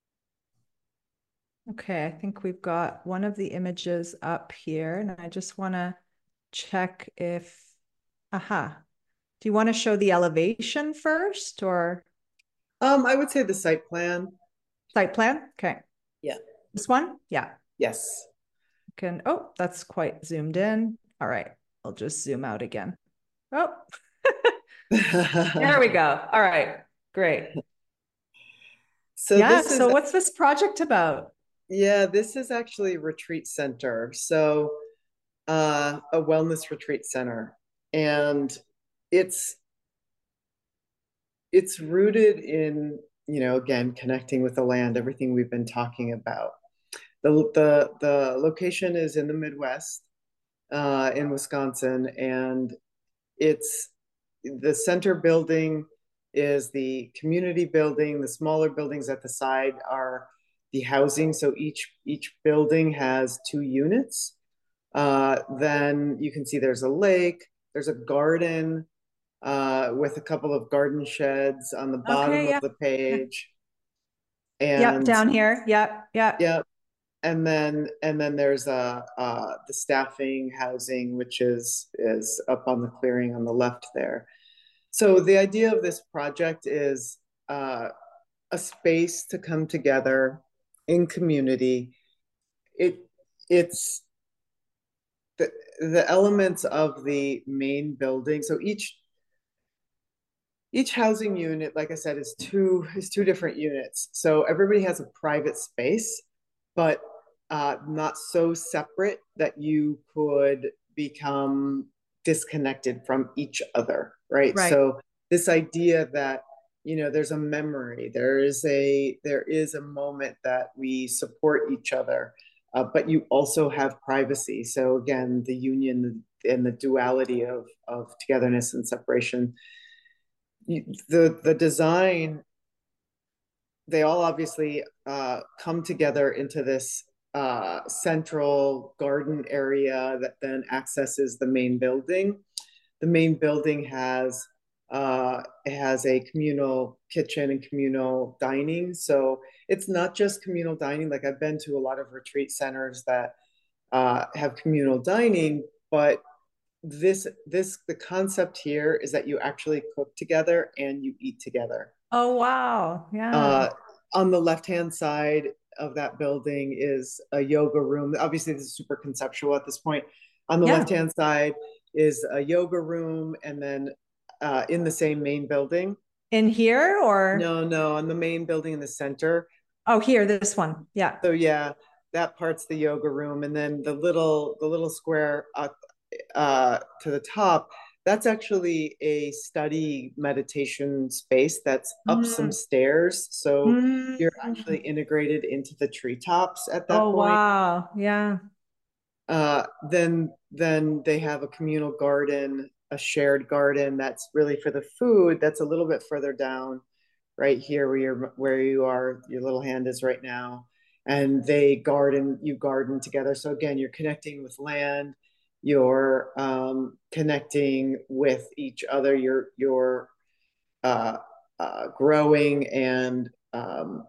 Okay, I think we've got one of the images up here, and I just want to check if, aha. Do you want to show the elevation first or Um, I would say the site plan. site plan? Okay. Yeah. This one? Yeah. Yes. Can, oh, that's quite zoomed in. All right. I'll just zoom out again. Oh, there we go. All right. Great. So Yeah. this is So what's this project about? yeah, this is actually a retreat center. So uh, a wellness retreat center, and it's it's rooted in, you know, again, connecting with the land, everything we've been talking about. The the the location is in the Midwest, uh, in Wisconsin, and it's the center building is the community building. The smaller buildings at the side are the housing. So each each building has two units. Uh, then you can see there's a lake, there's a garden, uh, with a couple of garden sheds on the bottom Okay. of Yeah. the Yeah. page. Yep. And Down here. Yep. Yep. yeah, and then and then there's uh, uh, the staffing housing, which is is up on the clearing on the left there. So the idea of this project is uh, a space to come together in community. It it's the the elements of the main building. So each each housing unit, like I said, is two is two different units. So everybody has a private space, but uh, not so separate that you could become disconnected from each other, right? Right. So this idea that, you know, there's a memory, there is a there is a moment that we support each other, uh, but you also have privacy. So again, the union and the duality of of togetherness and separation, the the design, they all obviously uh, come together into this uh, central garden area that then accesses the main building. The main building has uh, it has a communal kitchen and communal dining. So it's not just communal dining. Like I've been to a lot of retreat centers that uh, have communal dining, but this this the concept here is that you actually cook together and you eat together. Oh, wow. Yeah. Uh, on the left hand side of that building is a yoga room. Obviously, this is super conceptual at this point. On the Yeah. left hand side is a yoga room, and then uh, in the same main building. In here or? No, no, on the main building in the center. Oh, here, this one. Yeah. So yeah, that part's the yoga room, and then the little the little square uh, uh, to the top, that's actually a study meditation space that's up some Mm. stairs. So you're actually Mm. integrated into the treetops at that Oh, point. wow. Yeah. Uh, then then they have a communal garden, a shared garden that's really for the food. That's a little bit further down, right here where you're where you are. Your little hand is right now, and they garden. You garden together. So again, you're connecting with land. You're um, connecting with each other. You're you're uh, uh, growing and um,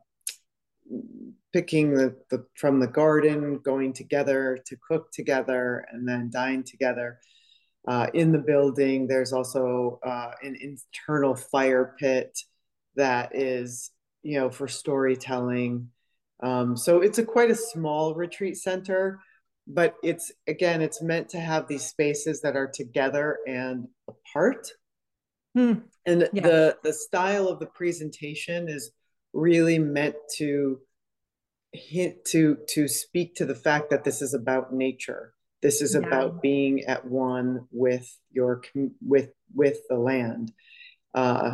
picking the, the from the garden, going together to cook together, and then dine together. Uh, in the building, there's also uh, an internal fire pit that is, you know, for storytelling. Um, so it's a quite a small retreat center, but it's again, it's meant to have these spaces that are together and apart. Hmm. And Yeah. the the style of the presentation is really meant to hint to to speak to the fact that this is about nature. This is Yeah. about being at one with your with with the land, uh,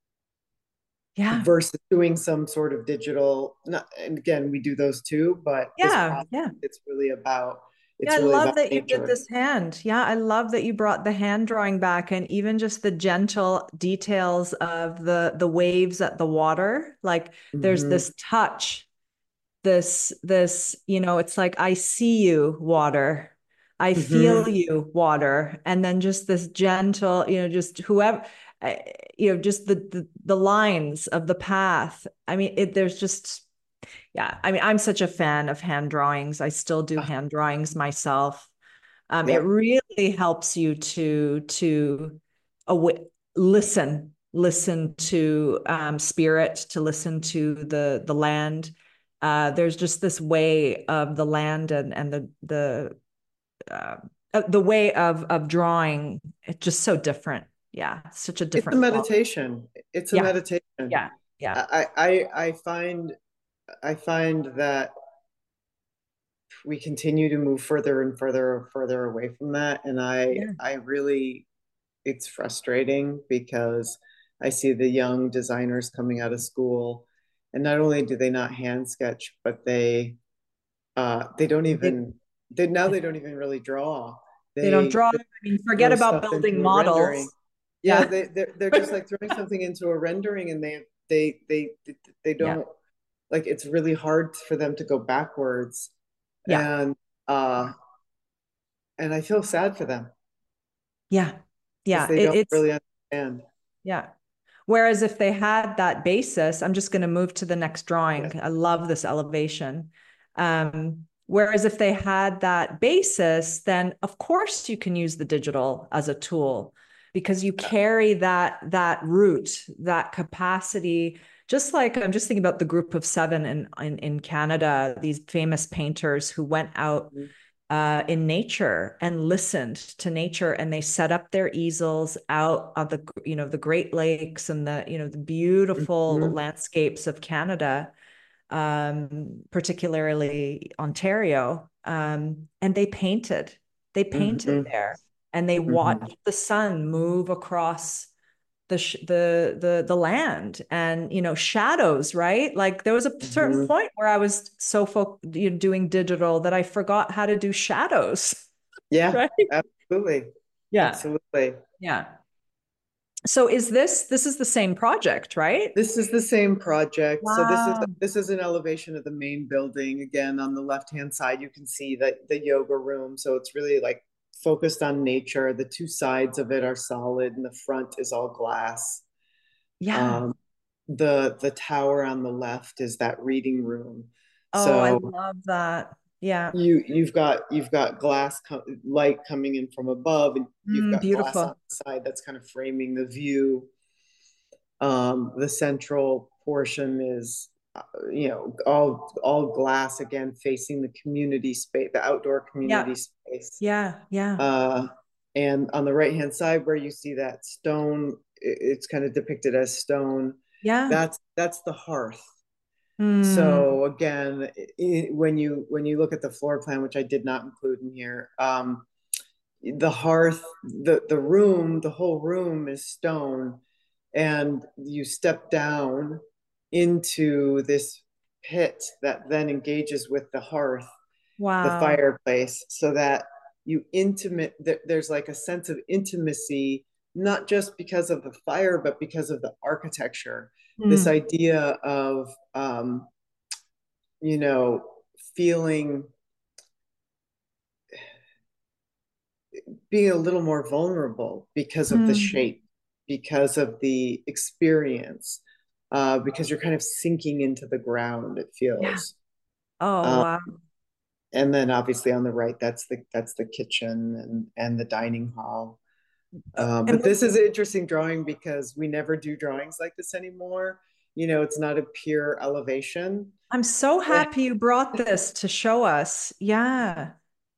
Yeah. versus doing some sort of digital. Not, and again, we do those too, but this Yeah. project, Yeah. it's really about Yeah, it's I really love about that you did nature. this hand. Yeah, I love that you brought the hand drawing back and even just the gentle details of the the waves at the water. Like there's Mm-hmm. this touch, this this, you know, it's like I see you, water. I feel Mm-hmm. you, water. And then just this gentle, you know, just whoever uh, you know, just the, the the lines of the path. I mean, it there's just yeah, I mean, I'm such a fan of hand drawings. I still do Ah, hand drawings myself. Um, it yeah. really helps you to to awa- listen, listen to um, spirit, to listen to the the land. Uh, there's just this way of the land and and the the uh, uh, the way of of drawing. It's just so different. Yeah, such a It's a different quality. meditation. It's a Yeah, meditation. yeah, yeah, I I I find I find that we continue to move further and further and further away from that, and I yeah, I really it's frustrating because I see the young designers coming out of school, and not only do they not hand sketch, but they uh they don't They, even they now yeah. they don't even really draw. They don't They draw. I just mean, forget throw about stuff building into a rendering. models. Yeah, Yeah. they they're, they're just like throwing something into a rendering, and they they they they Yeah. don't like it's really hard for them to go backwards, Yeah. and uh and I feel sad for them Yeah. because Yeah. they It, don't it's, really understand. yeah. Whereas if they had that basis, I'm just going to move to the next Yes. drawing. I love this elevation. Um, whereas if they had that basis, then of course you can use the digital as a tool because you carry that that root, that capacity. Just like I'm just thinking about the group of seven in in, in Canada, these famous painters who went out Mhm. uh, in nature and listened to nature, and they set up their easels out of the you know the Great Lakes and the you know the beautiful Mhm. landscapes of Canada, um, particularly Ontario, um, and they painted. They painted Mhm. there, and they Mhm. watched the sun move across the the the the land and you know shadows, right? Like there was a certain Mhm. point where I was so fo- you know, doing digital that I forgot how to do shadows. Yeah, Right. absolutely. Yeah. Absolutely. Yeah. So is this this is the same project, right? This is the same project. So this is Wow. this is an elevation of the main building. Again, on the left-hand side, you can see that the yoga room. So it's really like focused on nature. The two sides of it are solid, and the front is all glass. Yeah. Um, the the tower on the left is that reading room. Oh, I So love that. Yeah. you you've got you've got glass co- light coming in from above, and you've Mm, got glass on beautiful. the side that's kind of framing the view. Um, the central portion is, uh, you know, all all glass again, facing the community space, the outdoor Yeah. community space. Yeah. Yeah. Uh, and on the right hand side, where you see that stone, it's kind of depicted as stone. Yeah. That's that's the hearth. Mm, So again, I when you when you look at the floor plan, which I did not include in here, um, the hearth, the the room, the whole room is stone, and you step down into this pit that then engages with the hearth, the wow. fireplace, so that you intimate. There's like a sense of intimacy, not just because of the fire, but because of the architecture. This Mm, idea of um, you know feeling being a little more vulnerable because of the mm, shape, because of the experience, uh, because you're kind of sinking into the ground, it yeah. feels. Oh, Um, wow. and then obviously on the right, that's the that's the kitchen and and the dining hall. Uh, Um, and but this is an interesting drawing because we never do drawings like this anymore. You know, it's not a pure elevation. I'm so happy you brought this to show us. Yeah.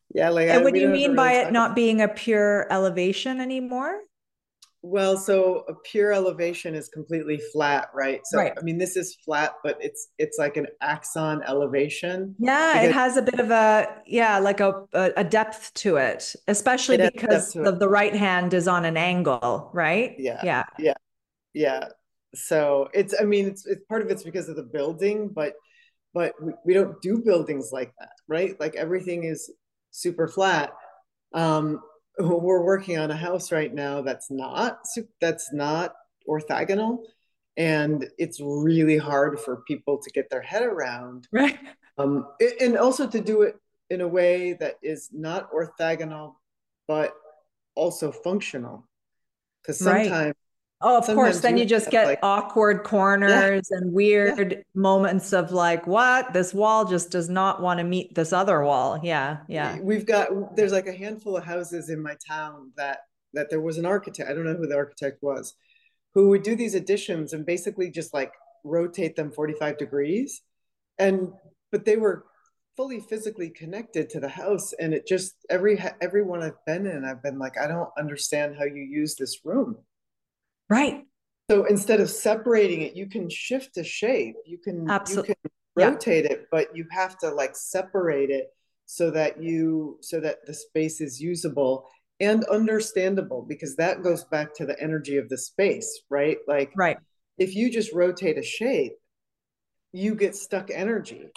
Yeah, like And I, what do we you don't ever mean really by it talk about. not being a pure elevation anymore? Well, so a pure elevation is completely flat, right? So Right. I mean, this is flat, but it's it's like an axon elevation Yeah, it because has a bit of a, yeah, like a, a a depth to it, especially it has depth because to it. the, the right hand is on an angle, right? Yeah, Yeah. yeah, yeah. So it's, I mean, it's it's part of it's because of the building, but but we, we don't do buildings like that, right? Like everything is super flat. Um, we're working on a house right now that's not that's not orthogonal, and it's really hard for people to get their head around. Right. Um, and also to do it in a way that is not orthogonal, but also functional. Because Right. sometimes Oh, of course. sometimes Then you you just have like, get awkward yeah, corners and yeah. weird moments of like, what? This wall just does not want to meet this other wall. Yeah. Yeah. We've got there's like a handful of houses in my town that that there was an architect. I don't know who the architect was, who would do these additions and basically just like rotate them forty-five degrees. And but they were fully physically connected to the house. And it just every everyone I've been in, I've been like, I don't understand how you use this room. Right. So instead of separating it, you can shift the shape. You can you Absolutely. can Yeah. rotate it, but you have to like separate it so that you so that the space is usable and understandable, because that goes back to the energy of the space, right? Like Right. if you just rotate a shape, you get stuck energy.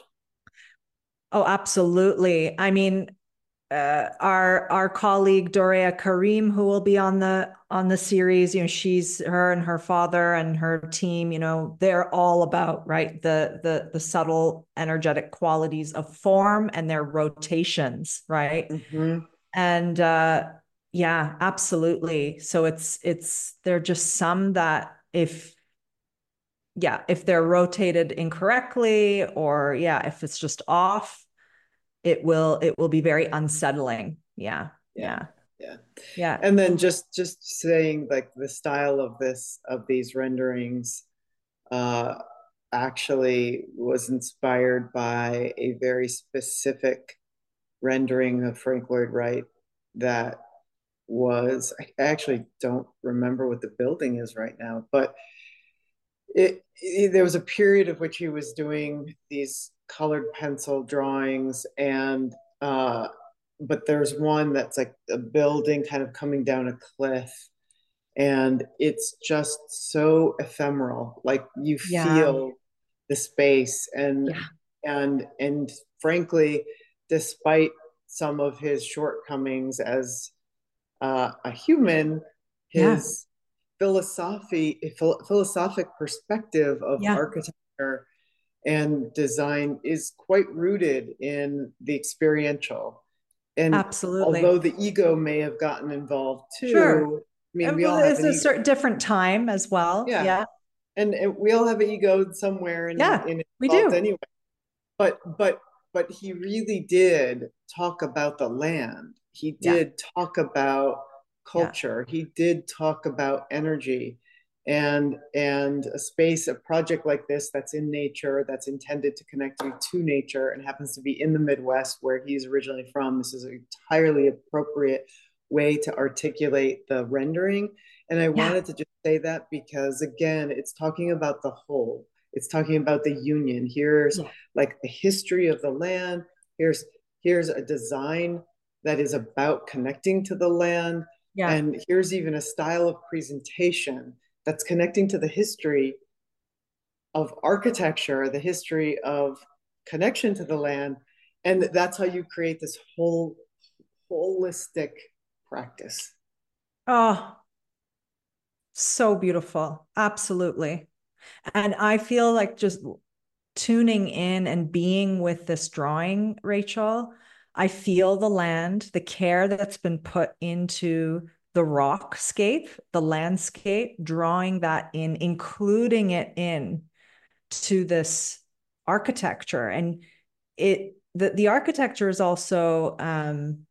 Oh, absolutely. I mean, uh, our our colleague Doria Karim, who will be on the on the series, you know, she's her and her father and her team, you know, they're all about right the the the subtle energetic qualities of form and their rotations, right? Mm-hmm. And uh, yeah, absolutely. So it's it's they're just some that if yeah, if they're rotated incorrectly or yeah, if it's just off, it will it will be very unsettling. Yeah. Yeah, Yeah. yeah. Yeah. And then just just saying like the style of this of these renderings uh actually was inspired by a very specific rendering of Frank Lloyd Wright that was, I actually don't remember what the building is right now, but it, it there was a period of which he was doing these colored pencil drawings, and uh but there's one that's like a building kind of coming down a cliff, and it's just so ephemeral, like you Yeah. feel the space. and Yeah. and and frankly, despite some of his shortcomings as uh, a human, Yeah. his philosophy philosophic perspective of Yeah. architecture and design is quite rooted in the experiential. And Absolutely. although the ego may have gotten involved Sure. too, I mean, And we all have it's an a ego. certain different time as well. Yeah. Yeah. And, and we all have an ego somewhere and Yeah. in We involved do. anyway. But but but he really did talk about the land. He Yeah. did talk about Yeah. culture. He did talk about energy, and and a space, a project like this that's in nature, that's intended to connect you to nature, and happens to be in the Midwest where he's originally from. This is an entirely appropriate way to articulate the rendering. And I Yeah. wanted to just say that because again, it's talking about the whole. It's talking about the union. Here's Yeah. like the history of the land. Here's here's a design that is about connecting to the land. Yeah. And here's even a style of presentation that's connecting to the history of architecture, the history of connection to the land. And that's how you create this whole holistic practice. Oh, so beautiful. Absolutely. And I feel like just tuning in and being with this drawing, Rachel, I feel the land, the care that's been put into the rockscape, the landscape, drawing that in, including it in to this architecture. And it the, the architecture is also um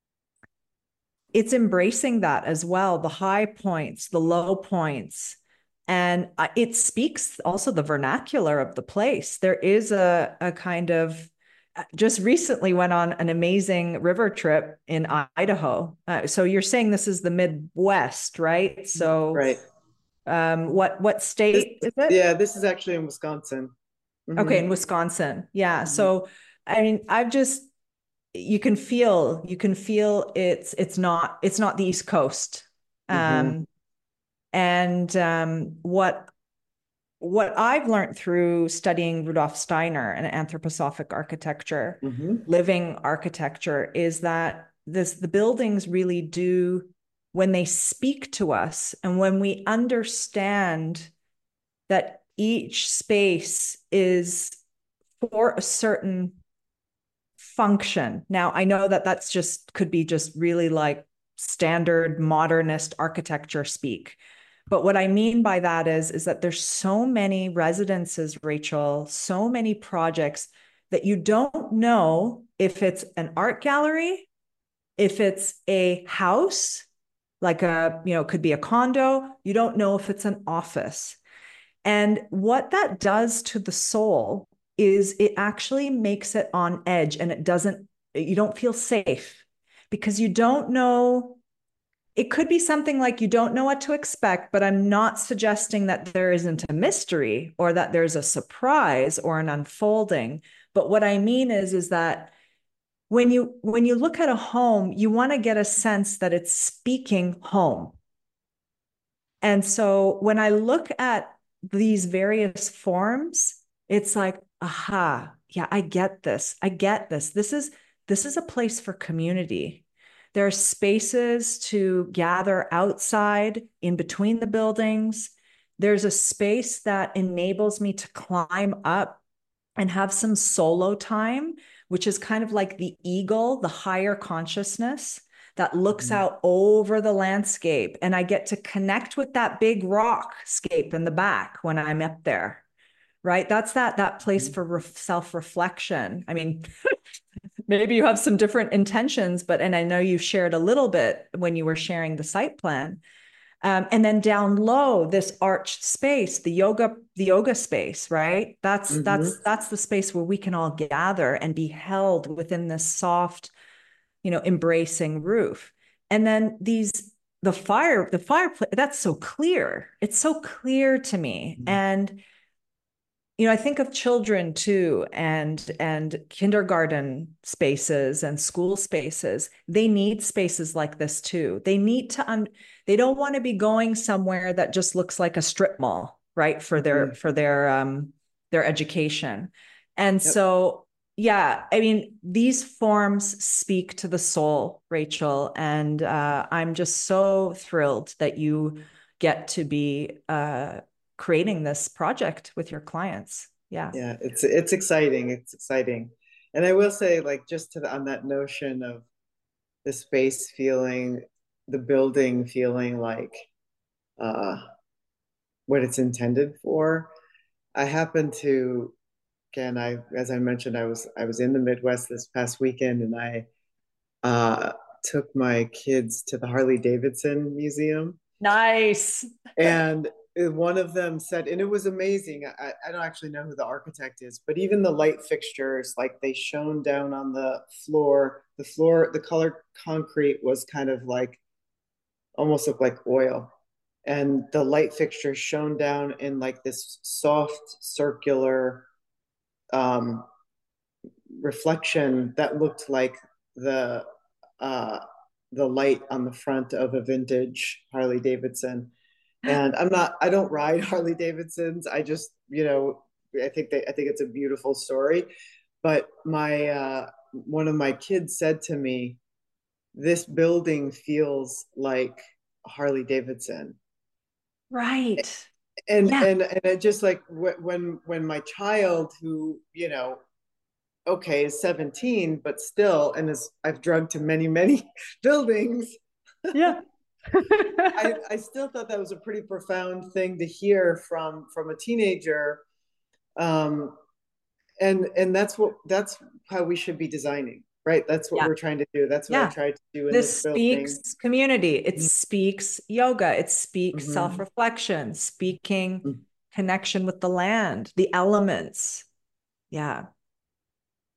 it's embracing that as well, the high points, the low points. And it speaks also the vernacular of the place. There is a, a kind of just recently went on an amazing river trip in Idaho. Uh, so you're saying this is the Midwest, right? So Right. um, what what This, state is it? yeah, this is actually in Wisconsin. Okay, Hmm. in Wisconsin. Yeah. Hmm. So I mean, I've just you can feel you can feel it's it's not it's not the East Coast. Hmm. Um, and um, what what I've learned through studying Rudolf Steiner and anthroposophic architecture, Hmm. living architecture, is that this the buildings really do, when they speak to us and when we understand that each space is for a certain function. Now, I know that that's just could be just really like standard modernist architecture speak. But what I mean by that is, is that there's so many residences, Rachel, so many projects that you don't know if it's an art gallery, if it's a house, like a, you know, it could be a condo. You don't know if it's an office. And what that does to the soul is it actually makes it on edge, and it doesn't, you don't feel safe because you don't know. It could be something like you don't know what to expect, but I'm not suggesting that there isn't a mystery or that there's a surprise or an unfolding. But what I mean is, is that when you when you look at a home, you want to get a sense that it's speaking home. And so when I look at these various forms, it's like, aha, yeah, I get this. I get this. This is this is a place for community. There are spaces to gather outside in between the buildings. There's a space that enables me to climb up and have some solo time, which is kind of like the eagle, the higher consciousness that looks out over the landscape. And I get to connect with that big rock scape in the back when I'm up there, right? That's that, that place for re- self-reflection. I mean, maybe you have some different intentions, but, and I know you shared a little bit when you were sharing the site plan. Um, and then down low, this arched space, the yoga, the yoga space, right? That's Hmm. that's that's the space where we can all gather and be held within this soft, you know, embracing roof. And then these the fire, the fireplace, that's so clear. It's so clear to me. And you know, I think of children too, and and kindergarten spaces and school spaces. They need spaces like this too. They need to un- they don't want to be going somewhere that just looks like a strip mall, right? For their Hmm. for their um their education. And Yep. so yeah, I mean, these forms speak to the soul, Rachel, and uh, I'm just so thrilled that you get to be uh, creating this project with your clients. Yeah. Yeah, it's it's exciting. It's exciting. And I will say, like, just to the, on that notion of the space feeling, the building feeling like uh, what it's intended for. I happen to, again, I as I mentioned, I was I was in the Midwest this past weekend, and I uh, took my kids to the Harley Davidson Museum, Nice. and one of them said, and it was amazing. I, I don't actually know who the architect is, but even the light fixtures, like they shone down on the floor. The floor, the colored concrete was kind of like almost looked like oil. And the light fixtures shone down in like this soft circular um, reflection that looked like the uh, the light on the front of a vintage Harley Davidson. And I'm not, I don't ride Harley Davidsons. I just, you know, I think they, I think it's a beautiful story. But my, uh, one of my kids said to me, this building feels like Harley Davidson. Right. And, Yeah. and, and it just like when, when my child who, you know, okay, is seventeen, but still, and is, I've drugged to many, many buildings. Yeah. I, I still thought that was a pretty profound thing to hear from from a teenager, um, and and that's what that's how we should be designing, right? That's what Yeah. we're trying to do. That's what I Yeah. tried to do in this This building. speaks community. It speaks yoga. It speaks Mm-hmm. self-reflection, speaking connection with the land, the elements. Yeah.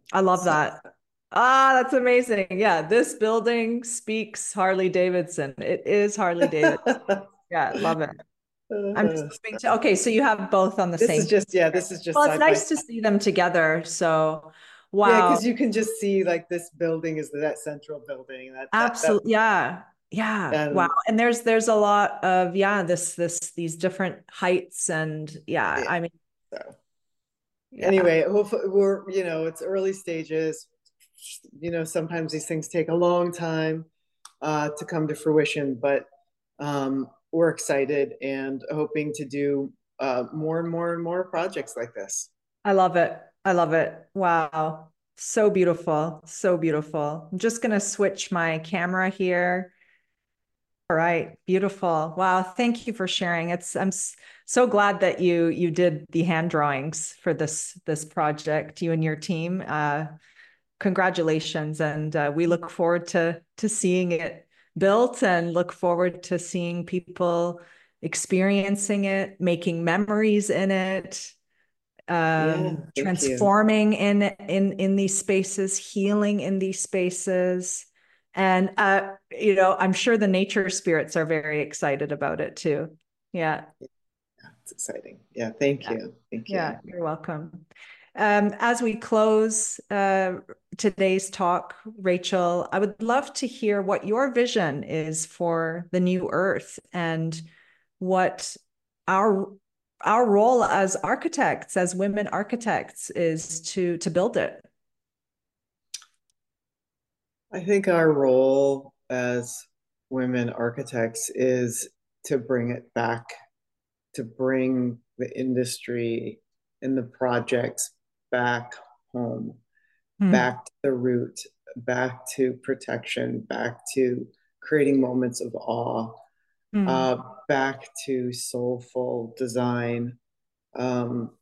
I love So. that. Ah, that's amazing. Yeah, this building speaks Harley Davidson. It is Harley Davidson. Yeah, love it. I'm just Uh, moving to, okay, so you have both on the this is same. just, yeah, this is just Well, it's side by nice to side. see them together. So, Yeah, wow. because you can just see like this building is that central building that that that Absolutely. Yeah. Yeah. Wow. and And there's there's a lot of, yeah, this this these different heights and yeah, yeah. I mean, So yeah. anyway, hopefully we're, you know, it's early stages. You know, sometimes these things take a long time uh, to come to fruition, but um, we're excited and hoping to do uh, more and more and more projects like this. I love it. I love it. Wow. So beautiful. So beautiful. I'm just gonna switch my camera here. All right, beautiful. Wow, thank you for sharing. It's I'm so glad that you you did the hand drawings for this this project, you and your team. Uh, congratulations, and uh, we look forward to to seeing it built, and look forward to seeing people experiencing it, making memories in it, Yeah, um, thank you. transforming in in in these spaces, healing in these spaces. And uh, you know, I'm sure the nature spirits are very excited about it too. Yeah. Yeah, it's exciting. Yeah, thank Yeah. you. Thank Yeah, you. you're welcome. Um, as we close uh, today's talk, Rachel, I would love to hear what your vision is for the new Earth and what our our role as architects, as women architects, is to to build it. I think our role as women architects is to bring it back, to bring the industry and the projects back home, Hmm. back to the root, back to protection, back to creating moments of awe, Hmm. uh, back to soulful design, um,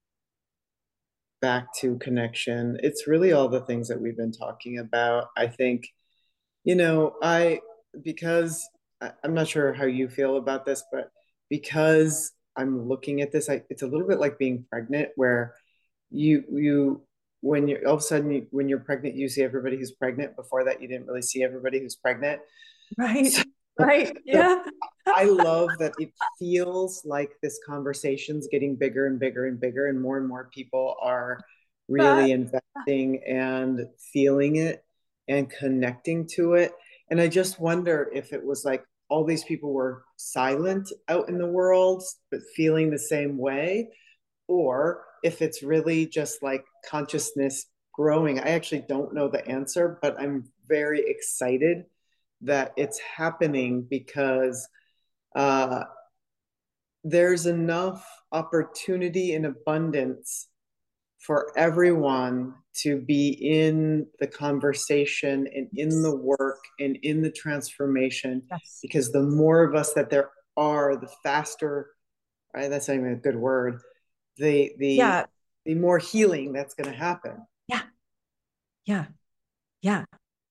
back to connection. It's really all the things that we've been talking about. I think, you know, I, because I, I'm not sure how you feel about this, but because I'm looking at this, I, it's a little bit like being pregnant, where you, you, when you're all of a sudden, you, when you're pregnant, you see everybody who's pregnant. Before that, you didn't really see everybody who's pregnant. Right. So, Right. so Yeah. I love that it feels like this conversation's getting bigger and bigger and bigger, and more and more people are That. really investing and feeling it and connecting to it. And I just wonder if it was like all these people were silent out in the world, but feeling the same way, or if it's really just like consciousness growing. I actually don't know the answer, but I'm very excited that it's happening because uh, there's enough opportunity and abundance for everyone to be in the conversation and in the work and in the transformation, Yes. because the more of us that there are, the faster, right, that's not even a good word, the the Yeah. the more healing that's going to happen. Yeah. Yeah. Yeah.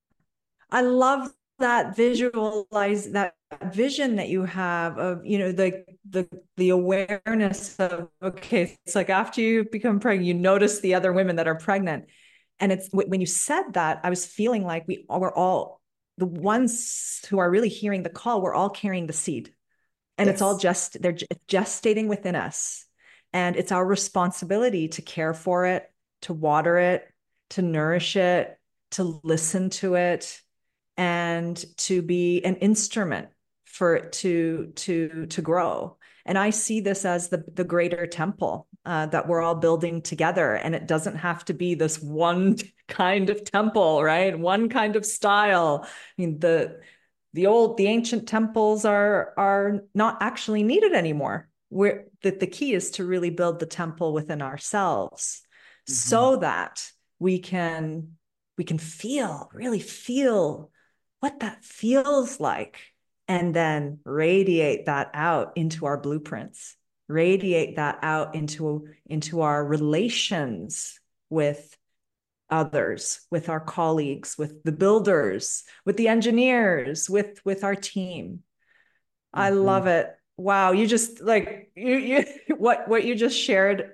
I love that visualize that vision that you have of, you know, the the the awareness of, okay, it's like after you become pregnant, you notice the other women that are pregnant. And it's when you said that, I was feeling like we we're all the ones who are really hearing the call, we're all carrying the seed. And it's all Yes. just they're gestating within us. And it's our responsibility to care for it, to water it, to nourish it, to listen to it, and to be an instrument for it to to to grow. And I see this as the the greater temple uh, that we're all building together. And it doesn't have to be this one kind of temple, right? One kind of style. I mean, the the old the ancient temples are are not actually needed anymore. Where that the key is to really build the temple within ourselves Mm-hmm. so that we can we can feel really feel what that feels like, and then radiate that out into our blueprints, radiate that out into into our relations with others, with our colleagues, with the builders, with the engineers, with with our team. I Mm-hmm. love it. Wow, you just like you you what what you just shared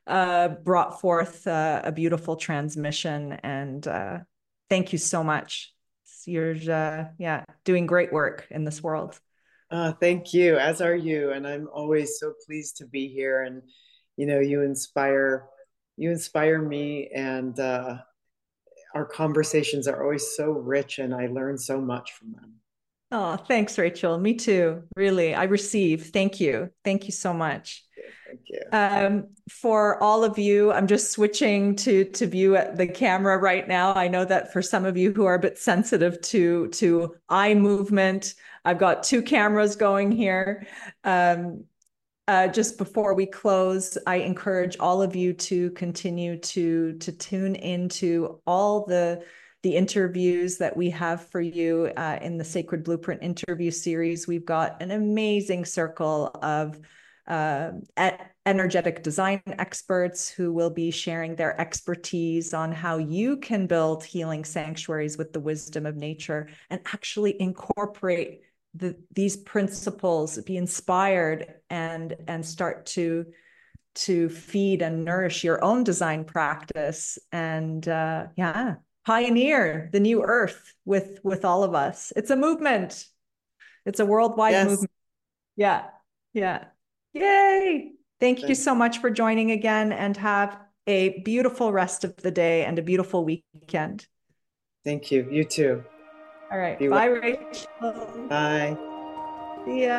uh, brought forth uh, a beautiful transmission. And uh, thank you so much. You're, uh, yeah, doing great work in this world. Uh, thank you, as are you. And I'm always so pleased to be here. And, you know, you inspire, you inspire me. And uh, our conversations are always so rich, and I learn so much from them. Oh, thanks, Rachel. Me too. Really, I receive. Thank you. Thank you so much. Thank you. Um, for all of you, I'm just switching to to view at the camera right now. I know that for some of you who are a bit sensitive to to eye movement, I've got two cameras going here. Um, uh, just before we close, I encourage all of you to continue to to tune into all the the interviews that we have for you uh, in the Sacred Blueprint interview series. We've got an amazing circle of uh, energetic design experts who will be sharing their expertise on how you can build healing sanctuaries with the wisdom of nature and actually incorporate the, these principles, be inspired and, and start to, to feed and nourish your own design practice and uh, yeah, pioneer the new earth with, with all of us. It's a movement. It's a worldwide yes. movement. Yeah. Yeah. Yay. Thank Thanks. you so much for joining again, and have a beautiful rest of the day and a beautiful weekend. Thank you. You too. All right. Be Bye, well. Rachel. Bye. See ya.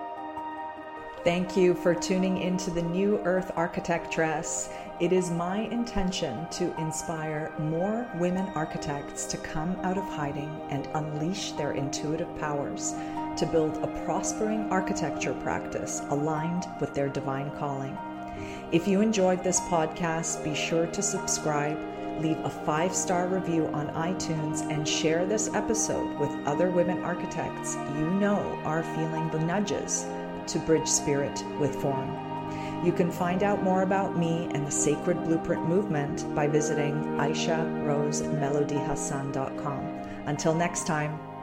Thank you for tuning into the New Earth Architectress. It is my intention to inspire more women architects to come out of hiding and unleash their intuitive powers to build a prospering architecture practice aligned with their divine calling. If you enjoyed this podcast, be sure to subscribe, leave a five-star review on iTunes, and share this episode with other women architects you know are feeling the nudges to bridge spirit with form. You can find out more about me and the Sacred Blueprint movement by visiting aisha rose melody hassan dot com. Until next time,